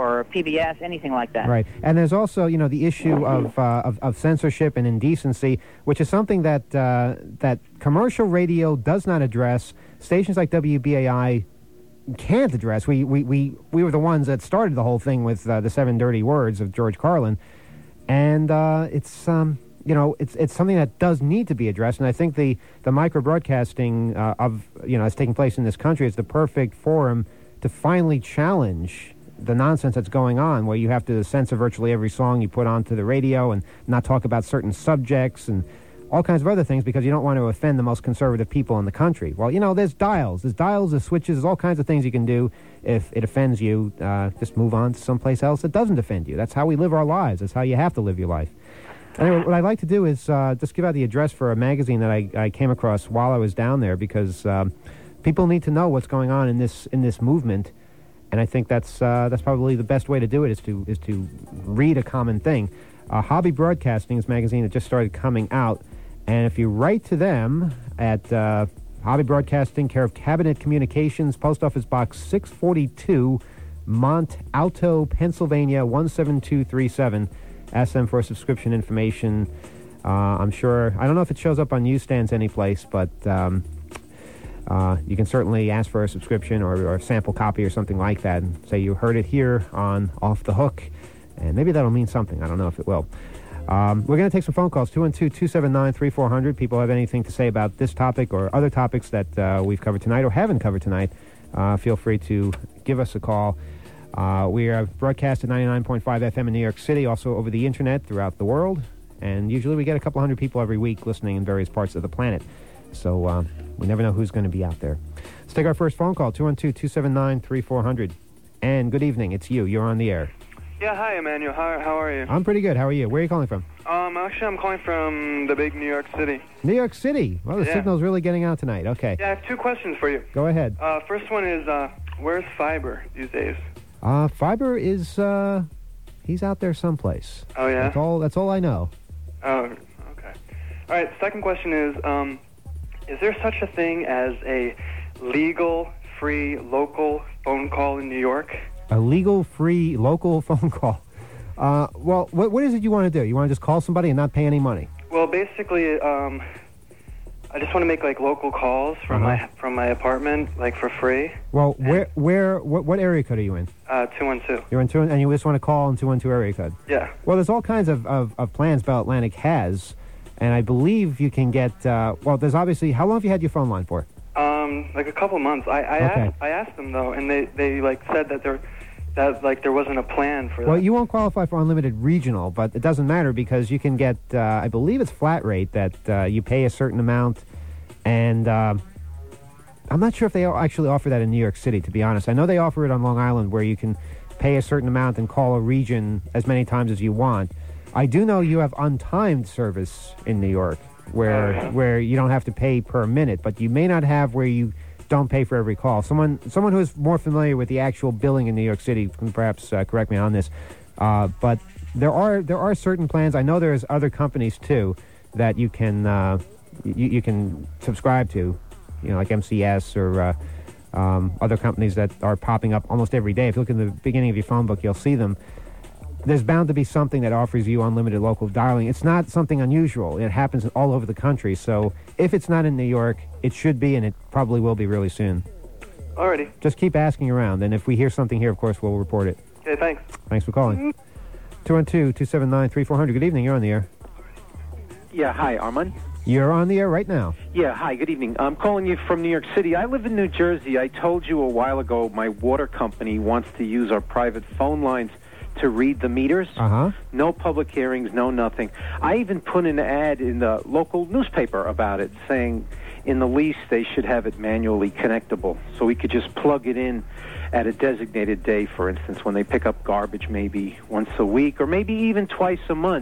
S5: PBS, anything like that.
S3: Right. And there's also, the issue of censorship and indecency, which is something that that commercial radio does not address. Stations like WBAI can't address. We were the ones that started the whole thing with the 7 dirty words of George Carlin. And it's something that does need to be addressed. And I think the micro-broadcasting that's taking place in this country is the perfect forum to finally challenge the nonsense that's going on, where you have to censor virtually every song you put onto the radio and not talk about certain subjects and all kinds of other things because you don't want to offend the most conservative people in the country. Well, there's dials. There's switches. There's all kinds of things you can do if it offends you. Just move on to someplace else that doesn't offend you. That's how we live our lives. That's how you have to live your life. Anyway, what I'd like to do is just give out the address for a magazine that I came across while I was down there because people need to know what's going on in this movement. And I think that's probably the best way to do it is to read a common thing. Hobby Broadcasting is a magazine that just started coming out, and if you write to them at Hobby Broadcasting, care of Cabinet Communications, Post Office Box 642, Mont Alto, Pennsylvania 17237, ask them for subscription information. I'm sure, I don't know if it shows up on newsstands anyplace, but You can certainly ask for a subscription or a sample copy or something like that and say you heard it here on Off the Hook, and maybe that'll mean something. I don't know if it will. We're going to take some phone calls, 212-279-3400. People have anything to say about this topic or other topics that we've covered tonight or haven't covered tonight, feel free to give us a call. We are broadcast at 99.5 FM in New York City, also over the Internet throughout the world, and usually we get a couple hundred people every week listening in various parts of the planet. So we never know who's going to be out there. Let's take our first phone call, 212-279-3400. And good evening, it's you. You're on the air.
S8: Yeah, hi, Emmanuel. How are you?
S3: I'm pretty good. How are you? Where are you calling from?
S8: Actually, I'm calling from the big New York City.
S3: New York City. Well, the signal's really getting out tonight. Okay.
S8: Yeah, I have two questions for you.
S3: Go ahead.
S8: First one is, where's Fiber these days?
S3: Fiber is, he's out there someplace.
S8: Oh, yeah?
S3: That's all I know.
S8: Oh, okay. All right, second question is there such a thing as a legal, free, local phone call in New York?
S3: A legal, free, local phone call. Well, what is it you want to do? You want to just call somebody and not pay any money?
S8: Well, basically, I just want to make like local calls from my apartment, like for free.
S3: Well, what area code are you in?
S8: 212.
S3: You're in 212, and you just want to call in 212 area code.
S8: Yeah.
S3: Well, there's all kinds of plans Bell Atlantic has, and I believe you can get. Well, there's obviously. How long have you had your phone line for?
S8: Like a couple months. I asked them though, and they like said that there wasn't a plan for that.
S3: Well, you won't qualify for unlimited regional, but it doesn't matter because you can get, I believe it's flat rate that you pay a certain amount, and I'm not sure if they actually offer that in New York City, to be honest. I know they offer it on Long Island where you can pay a certain amount and call a region as many times as you want. I do know you have untimed service in New York where you don't have to pay per minute, but you may not have where you don't pay for every call. Someone who is more familiar with the actual billing in New York City can perhaps correct me on this. But there are certain plans. I know there's other companies too that you can you can subscribe to, like MCS or other companies that are popping up almost every day. If you look in the beginning of your phone book, you'll see them. There's bound to be something that offers you unlimited local dialing. It's not something unusual. It happens all over the country. So if it's not in New York, it should be, and it probably will be really soon.
S8: Alrighty.
S3: Just keep asking around, and if we hear something here, of course, we'll report it.
S8: Okay, thanks.
S3: Thanks for calling. 212-279-3400. Good evening. You're on the air.
S9: Yeah, hi, Armand.
S3: You're on the air right now.
S9: Yeah, hi, good evening. I'm calling you from New York City. I live in New Jersey. I told you a while ago my water company wants to use our private phone lines to read the meters. No public hearings, no nothing. I even put an ad in the local newspaper about it, saying in the lease they should have it manually connectable, so we could just plug it in at a designated day, for instance, when they pick up garbage maybe once a week or maybe even twice a month.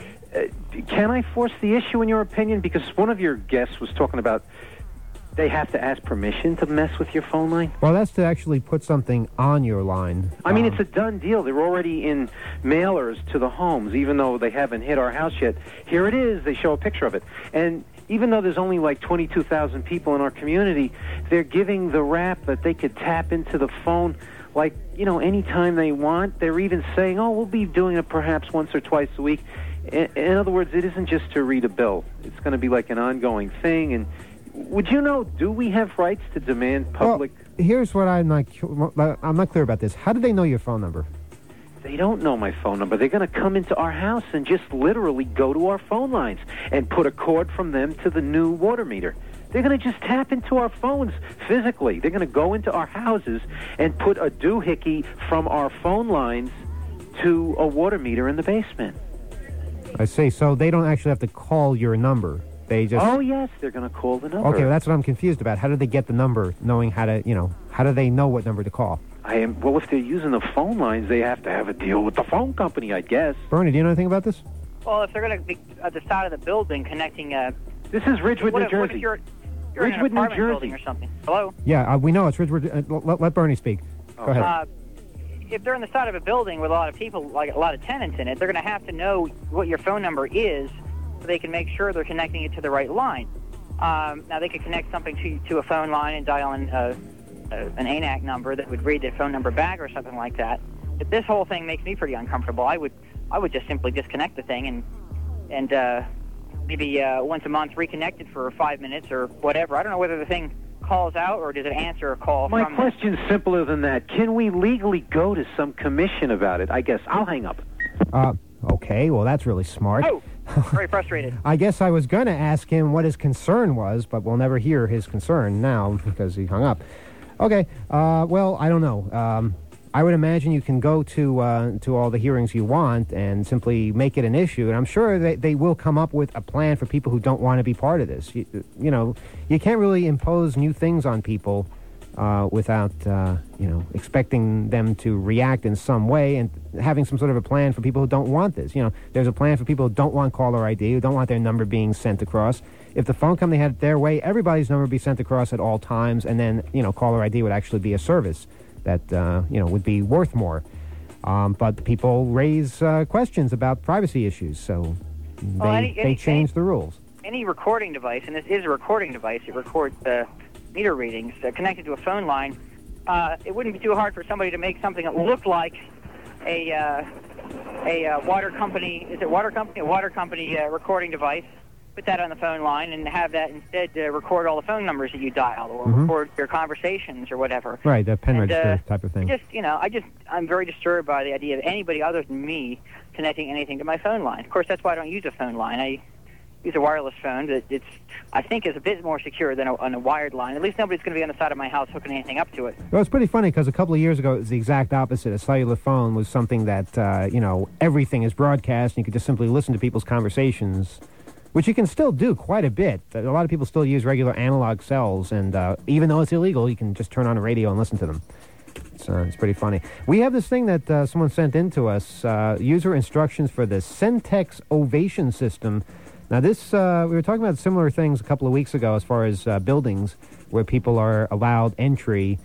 S9: Can I force the issue in your opinion? Because one of your guests was talking about they have to ask permission to mess with your phone line?
S3: Well, that's to actually put something on your line.
S9: I mean, it's a done deal. They're already in mailers to the homes, even though they haven't hit our house yet. Here it is. They show a picture of it. And even though there's only like 22,000 people in our community, they're giving the rap that they could tap into the phone like, anytime they want. They're even saying, we'll be doing it perhaps once or twice a week. In other words, it isn't just to read a bill. It's going to be like an ongoing thing. And would you know, do we have rights to demand public...
S3: Well, here's what I'm not clear about this. How do they know your phone number?
S9: They don't know my phone number. They're going to come into our house and just literally go to our phone lines and put a cord from them to the new water meter. They're going to just tap into our phones physically. They're going to go into our houses and put a doohickey from our phone lines to a water meter in the basement.
S3: I see. So they don't actually have to call your number. They just...
S9: Oh, yes, they're going to call the number.
S3: Okay, well, that's what I'm confused about. How do they get the number, knowing how to, how do they know what number to call?
S9: Well, if they're using the phone lines, they have to have a deal with the phone company, I guess.
S3: Bernie, do you know anything about this?
S5: Well, if they're going to be at the side of the building connecting...
S9: This is Ridgewood, New Jersey.
S5: What if you're
S9: Ridgewood,
S5: in an apartment
S9: New Jersey.
S5: building or something? Hello?
S3: Yeah, we know it's Ridgewood. Let Bernie speak. Go ahead.
S5: If they're on the side of a building with a lot of people, like a lot of tenants in it, they're going to have to know what your phone number is so they can make sure they're connecting it to the right line. Now, they could connect something to a phone line and dial in an ANAC number that would read the phone number back or something like that. But this whole thing makes me pretty uncomfortable. I would just simply disconnect the thing and maybe once a month reconnect it for 5 minutes or whatever. I don't know whether the thing calls out, or does it answer a call
S9: My
S5: from
S9: question's simpler than that. Can we legally go to some commission about it? I guess I'll hang up.
S3: Okay, well, that's really smart.
S5: Oh, very frustrated.
S3: I guess I was going to ask him what his concern was, but we'll never hear his concern now because he hung up. Okay, well, I don't know. I would imagine you can go to all the hearings you want and simply make it an issue, and I'm sure they will come up with a plan for people who don't want to be part of this. You know, you can't really impose new things on people without, expecting them to react in some way and having some sort of a plan for people who don't want this. You know, there's a plan for people who don't want caller ID, who don't want their number being sent across. If the phone company had it their way, everybody's number would be sent across at all times, and then, caller ID would actually be a service that, would be worth more. But people raise questions about privacy issues, so they change the rules.
S5: Any recording device, and this is a recording device, it records the meter readings connected to a phone line. It wouldn't be too hard for somebody to make something that looked like a water company. Is it water company? A water company recording device. Put that on the phone line and have that instead record all the phone numbers that you dial, or record your conversations or whatever.
S3: Right, the pen register type of thing.
S5: I'm very disturbed by the idea of anybody other than me connecting anything to my phone line. Of course, that's why I don't use a phone line. I use a wireless phone that I think is a bit more secure than on a wired line. At least nobody's going to be on the side of my house hooking anything up to it.
S3: Well, it's pretty funny because a couple of years ago it was the exact opposite. A cellular phone was something that, everything is broadcast and you could just simply listen to people's conversations, which you can still do quite a bit. A lot of people still use regular analog cells, and even though it's illegal, you can just turn on a radio and listen to them. It's pretty funny. We have this thing that someone sent in to us, user instructions for the Centex Ovation system. Now, this, we were talking about similar things a couple of weeks ago as far as buildings where people are allowed entry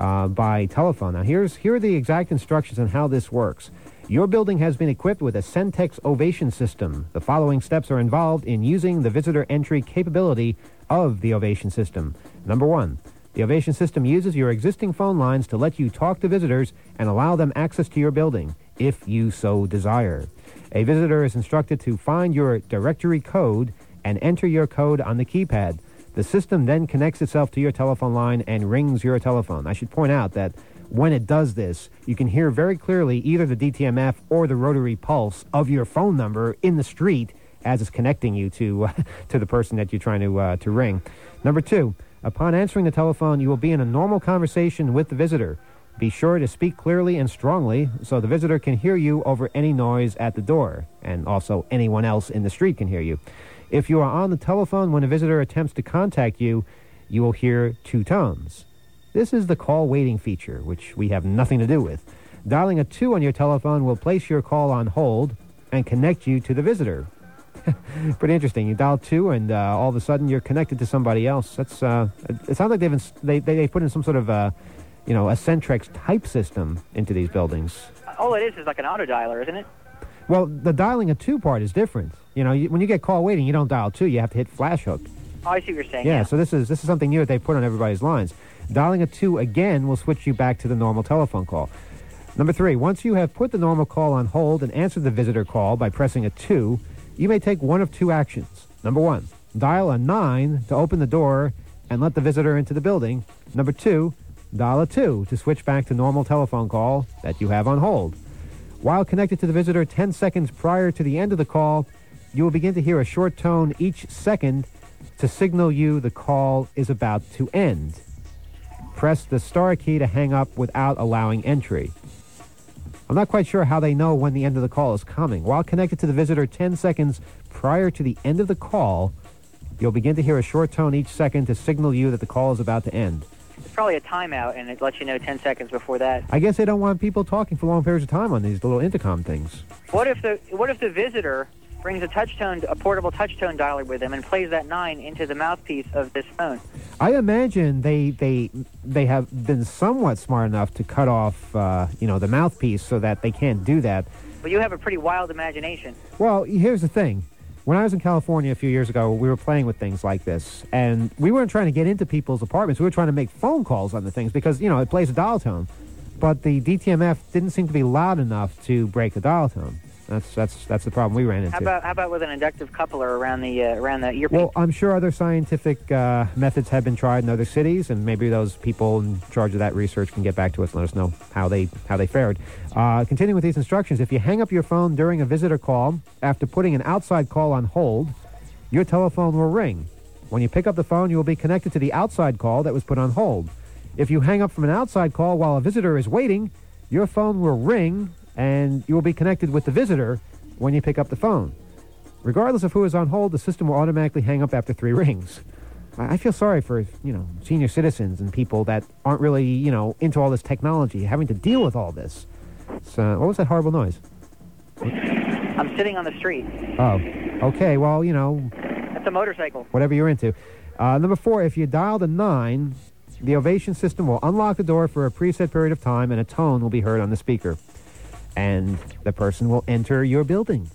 S3: by telephone. Now, here are the exact instructions on how this works. Your building has been equipped with a Centex Ovation system. The following steps are involved in using the visitor entry capability of the Ovation system. Number 1, the Ovation system uses your existing phone lines to let you talk to visitors and allow them access to your building, if you so desire. A visitor is instructed to find your directory code and enter your code on the keypad. The system then connects itself to your telephone line and rings your telephone. I should point out that when it does this, you can hear very clearly either the DTMF or the rotary pulse of your phone number in the street as it's connecting you to the person that you're trying to ring. Number 2, upon answering the telephone, you will be in a normal conversation with the visitor. Be sure to speak clearly and strongly so the visitor can hear you over any noise at the door, and also anyone else in the street can hear you. If you are on the telephone when a visitor attempts to contact you, you will hear 2 tones. This is the call waiting feature, which we have nothing to do with. Dialing a 2 on your telephone will place your call on hold and connect you to the visitor. Pretty interesting. You dial 2 and all of a sudden you're connected to somebody else. That's it sounds like they put in some sort of a Centrex type system into these buildings.
S5: All it is like an auto dialer, isn't it?
S3: Well, the dialing a 2 part is different. When you get call waiting, you don't dial 2. You have to hit flash hook.
S5: Oh, I see what you're saying.
S3: Yeah, so this is something new that they put on everybody's lines. Dialing a 2 again will switch you back to the normal telephone call. Number 3, once you have put the normal call on hold and answered the visitor call by pressing a 2, you may take one of 2 actions. Number 1, dial a 9 to open the door and let the visitor into the building. Number 2, dial a 2 to switch back to normal telephone call that you have on hold. While connected to the visitor 10 seconds prior to the end of the call, you will begin to hear a short tone each second to signal you the call is about to end. Press the star key to hang up without allowing entry. I'm not quite sure how they know when the end of the call is coming. While connected to the visitor 10 seconds prior to the end of the call, you'll begin to hear a short tone each second to signal you that the call is about to end.
S5: It's probably a timeout, and it lets you know 10 seconds before that.
S3: I guess they don't want people talking for long periods of time on these little intercom things.
S5: What if the visitor brings a portable touch-tone dialer with him and plays that 9 into the mouthpiece of this phone?
S3: I imagine they have been somewhat smart enough to cut off the mouthpiece so that they can't do that.
S5: Well, you have a pretty wild imagination.
S3: Well, here's the thing. When I was in California a few years ago, we were playing with things like this, and we weren't trying to get into people's apartments. We were trying to make phone calls on the things because, it plays a dial tone. But the DTMF didn't seem to be loud enough to break the dial tone. That's the problem we ran into.
S5: How about with an inductive coupler around the earpiece?
S3: Well, I'm sure other scientific methods have been tried in other cities, and maybe those people in charge of that research can get back to us and let us know how they fared. Continuing with these instructions, if you hang up your phone during a visitor call after putting an outside call on hold, your telephone will ring. When you pick up the phone, you will be connected to the outside call that was put on hold. If you hang up from an outside call while a visitor is waiting, your phone will ring, and you will be connected with the visitor when you pick up the phone. Regardless of who is on hold, the system will automatically hang up after 3 rings. I feel sorry for, senior citizens and people that aren't really, into all this technology, having to deal with all this. So, what was that horrible noise?
S5: I'm sitting on the street.
S3: Oh, okay, well,
S5: It's a motorcycle.
S3: Whatever you're into. Number 4, if you dial the 9, the Ovation system will unlock the door for a preset period of time, and a tone will be heard on the speaker. And the person will enter your building.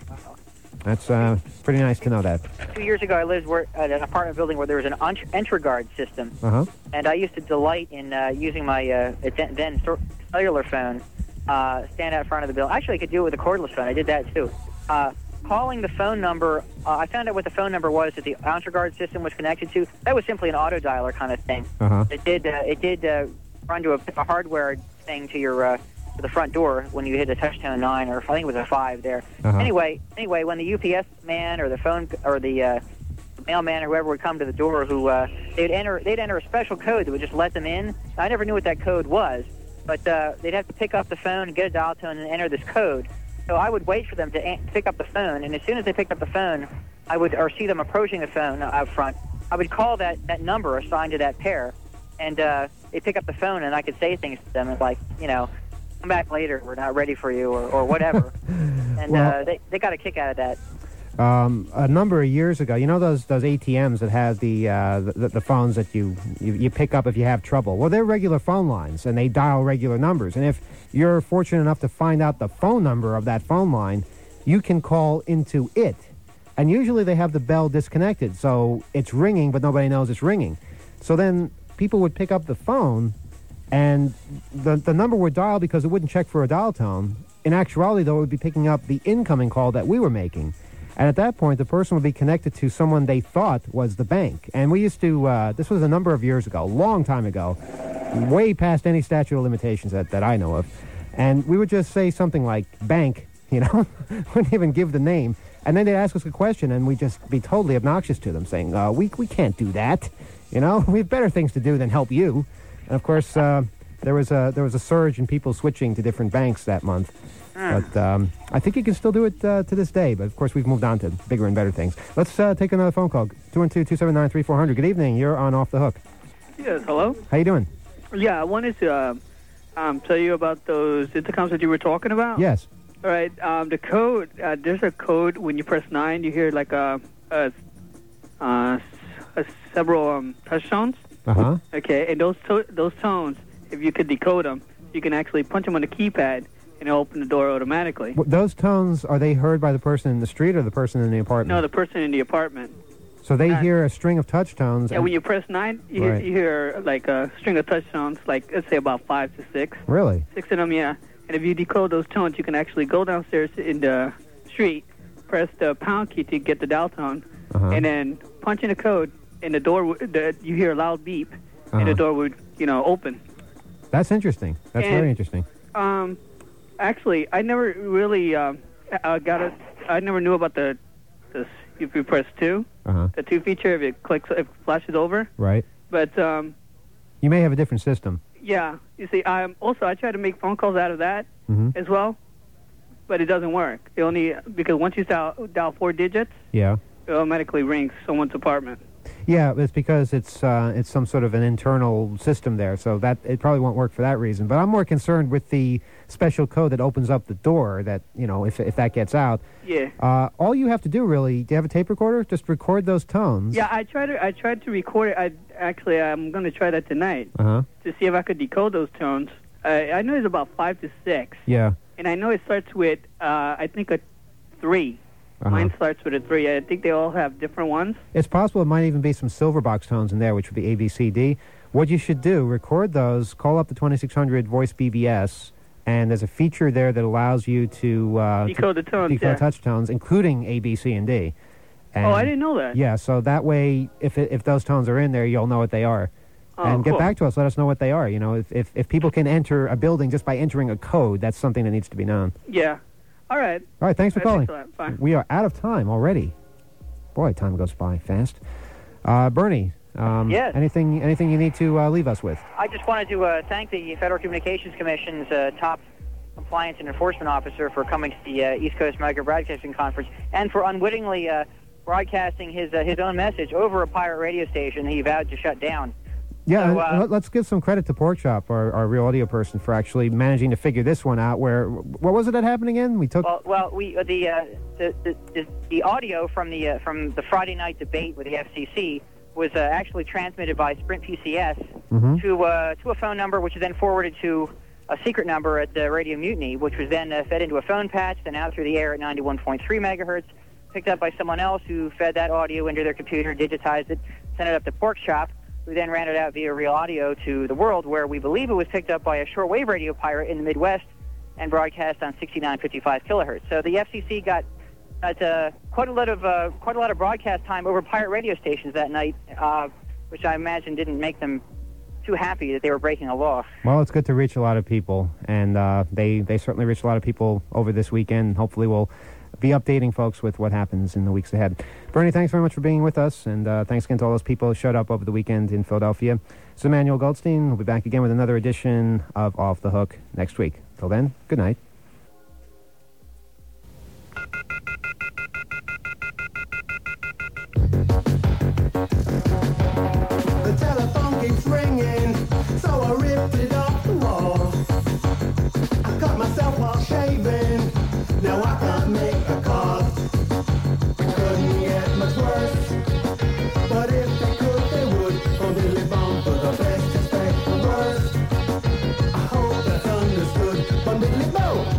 S3: That's pretty nice to know that.
S5: 2 years ago, I lived at an apartment building where there was an EntraGuard system.
S3: Uh-huh.
S5: And I used to delight in using my then cellular phone, stand out front of the building. Actually, I could do it with a cordless phone. I did that, too. Calling the phone number, I found out what the phone number was that the EntraGuard system was connected to. That was simply an auto dialer kind of thing.
S3: Uh-huh.
S5: It did run to a hardware thing to your to the front door when you hit a touchtone 9, or I think it was a 5 there.
S3: Uh-huh.
S5: Anyway, when the UPS man or the phone or the mailman or whoever would come to the door, who they'd enter a special code that would just let them in. I never knew what that code was, but they'd have to pick up the phone and get a dial tone and enter this code. So I would wait for them to pick up the phone, and as soon as they picked up the phone, or see them approaching the phone out front, I would call that number assigned to that pair, and they'd pick up the phone, and I could say things to them like, come back later, we're not ready for you, or whatever. And
S3: well,
S5: they got a kick out of that.
S3: A number of years ago, those ATMs that have the phones that you pick up if you have trouble? Well, they're regular phone lines, and they dial regular numbers. And if you're fortunate enough to find out the phone number of that phone line, you can call into it. And usually they have the bell disconnected, so it's ringing, but nobody knows it's ringing. So then people would pick up the phone, and the number would dial because it wouldn't check for a dial tone. In actuality, though, it would be picking up the incoming call that we were making. And at that point, the person would be connected to someone they thought was the bank. And we used to, this was a number of years ago, a long time ago, way past any statute of limitations that I know of. And we would just say something like, bank, wouldn't even give the name. And then they'd ask us a question, and we'd just be totally obnoxious to them, saying, we can't do that. We have better things to do than help you. And, of course, there was a surge in people switching to different banks that month. But I think you can still do it to this day. But, of course, we've moved on to bigger and better things. Let's take another phone call. 212-279-3400. Good evening. You're on Off the Hook.
S10: Yes, hello?
S3: How you doing?
S10: Yeah, I wanted to tell you about those intercoms that you were talking about.
S3: Yes.
S10: All right. The code, there's a code when you press 9, you hear like several touch tones.
S3: Uh-huh.
S10: Okay, and those tones, if you could decode them, you can actually punch them on the keypad, and it'll open the door automatically.
S3: Those tones, are they heard by the person in the street or the person in the apartment?
S10: No, the person in the apartment.
S3: So they hear a string of touch tones.
S10: Yeah, when you press 9, you hear like a string of touch tones, like let's say about 5 to 6.
S3: Really?
S10: 6 of them, yeah. And if you decode those tones, you can actually go downstairs in the street, press the pound key to get the dial tone, and then punch in the code, and the door, you hear a loud beep, and the door would, open.
S3: That's interesting. That's very interesting.
S10: Actually, I never really I never knew about the if you press 2, the 2 feature, if it flashes over.
S3: Right.
S10: But
S3: you may have a different system.
S10: Yeah. You see, I try to make phone calls out of that as well, but it doesn't work. It only because once you dial 4 digits, it automatically rings someone's apartment.
S3: Yeah, it's because it's some sort of an internal system there, so that it probably won't work for that reason. But I'm more concerned with the special code that opens up the door. That if that gets out.
S10: Yeah.
S3: All you have to do, really, do you have a tape recorder? Just record those tones.
S10: Yeah, I tried to record it. I'm going to try that tonight to see if I could decode those tones. I know it's about 5 to 6.
S3: Yeah.
S10: And I know it starts with I think a 3. Mine starts with a 3. I think they all have different ones.
S3: It's possible it might even be some silver box tones in there, which would be A, B, C, D. What you should do, record those, call up the 2600 voice BBS, And there's a feature there that allows you to
S10: decode the tones,
S3: decode touch tones, including A, B, C, and D. And
S10: I didn't know that.
S3: Yeah, so that way, if those tones are in there, you'll know what they are. And get back to us. Let us know what they are. You know, if people can enter a building just by entering a code, that's something that needs to be known.
S10: Yeah. All right.
S3: All right, thanks for calling.
S10: Thanks a lot. Bye.
S3: We are out of time already. Boy, time goes by fast. Bernie,
S5: Yes.
S3: anything you need to leave us with?
S5: I just wanted to thank the Federal Communications Commission's top compliance and enforcement officer for coming to the East Coast Micro Broadcasting Conference and for unwittingly broadcasting his own message over a pirate radio station he vowed to shut down.
S3: Yeah,
S5: So,
S3: let's give some credit to Porkchop, our real audio person, for actually managing to figure this one out. What was it that happened again? We took
S5: the audio from the Friday night debate with the FCC was actually transmitted by Sprint PCS to a phone number, which was then forwarded to a secret number at Radio Mutiny, which was then fed into a phone patch, then out through the air at 91.3 megahertz, picked up by someone else who fed that audio into their computer, digitized it, sent it up to Porkchop, who then ran it out via Real Audio to the world, where we believe it was picked up by a shortwave radio pirate in the Midwest and broadcast on 6955 kilohertz. So the FCC got quite a lot of broadcast time over pirate radio stations that night, which I imagine didn't make them too happy that they were breaking a law.
S3: Well, it's good to reach a lot of people, and they certainly reached a lot of people over this weekend. Hopefully we'll be updating folks with what happens in the weeks ahead. Bernie, thanks very much for being with us, and thanks again to all those people who showed up over the weekend in Philadelphia. This is Emmanuel Goldstein. We'll be back again with another edition of Off the Hook next week. Till then, good night.
S4: The telephone keeps ringing, so I ripped it off the wall. I cut myself while shaving, now I can't make a call. It couldn't get much worse, but if they could, they would. From Billy Bond for the best, expect the worst. I hope that's understood. From Billy Bond.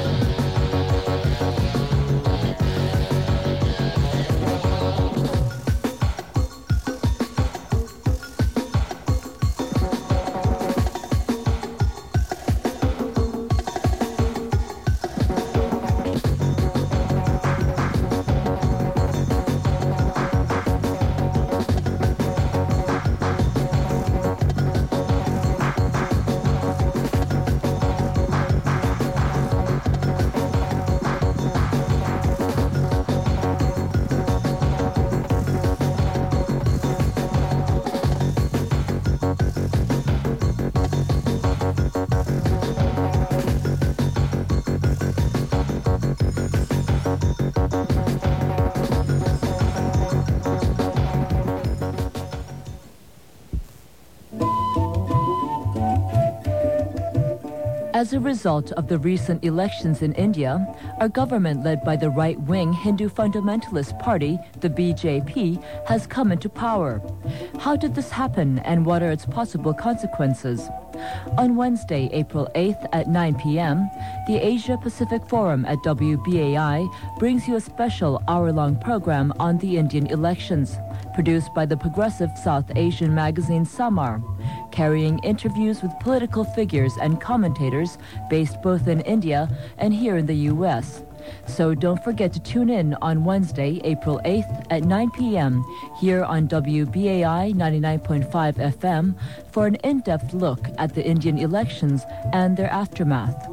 S11: As a result of the recent elections in India, a government led by the right-wing Hindu fundamentalist party, the BJP, has come into power. How did this happen, and what are its possible consequences? On Wednesday, April 8th at 9 p.m., the Asia Pacific Forum at WBAI brings you a special hour-long program on the Indian elections, produced by the progressive South Asian magazine Samar, carrying interviews with political figures and commentators based both in India and here in the U.S. So don't forget to tune in on Wednesday, April 8th at 9 p.m. here on WBAI 99.5 FM for an in-depth look at the Indian elections and their aftermath.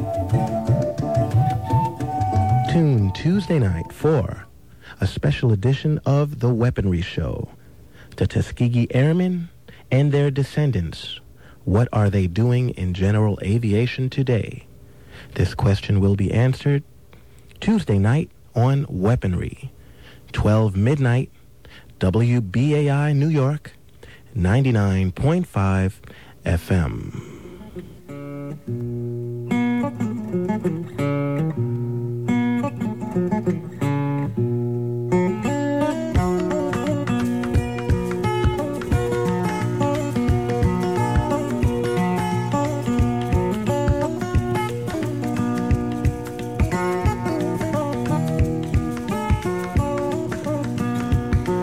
S12: Tune Tuesday night for a special edition of The Weaponry Show. The Tuskegee Airmen and their descendants. What are they doing in general aviation today? This question will be answered Tuesday night on Weaponry, 12 midnight, WBAI New York, 99.5 FM.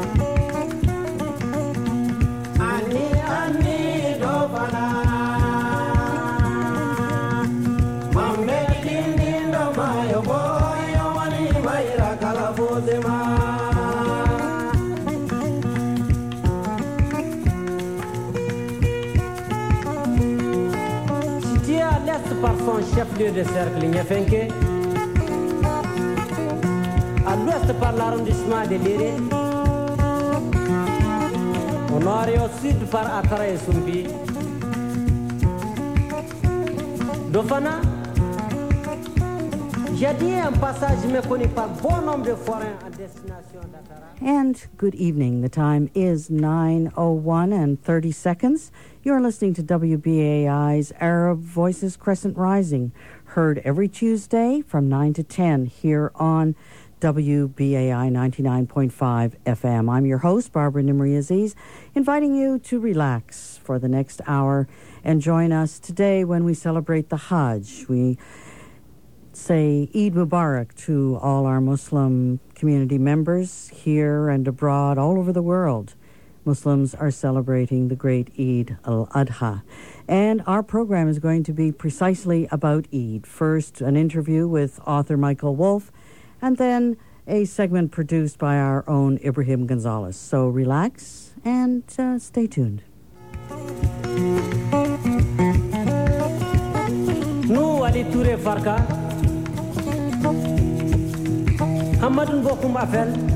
S4: I need, oh, banana.
S13: l'est par son chef-lieu de cercle Niafenke, à l'ouest par l'arrondissement de Léré, au nord et au sud par Atara et Sumpi, Dofana, j'ai dit un passage méconnu par bon nombre de forains à destination d'Atara.
S14: And good evening. The time is 9:01 and 30 seconds. You're listening to WBAI's Arab Voices Crescent Rising, heard every Tuesday from 9 to 10 here on WBAI 99.5 FM. I'm your host, Barbara Nimri Aziz, inviting you to relax for the next hour and join us today when we celebrate the Hajj. We say Eid Mubarak to all our Muslim community members here and abroad all over the world. Muslims are celebrating the great Eid al-Adha. And our program is going to be precisely about Eid. First, an interview with author Michael Wolff, and then a segment produced by our own Ibrahim Gonzalez. So relax and stay tuned.
S13: Nous, Ali Touré Farka, Hamadou Bokoum Afel,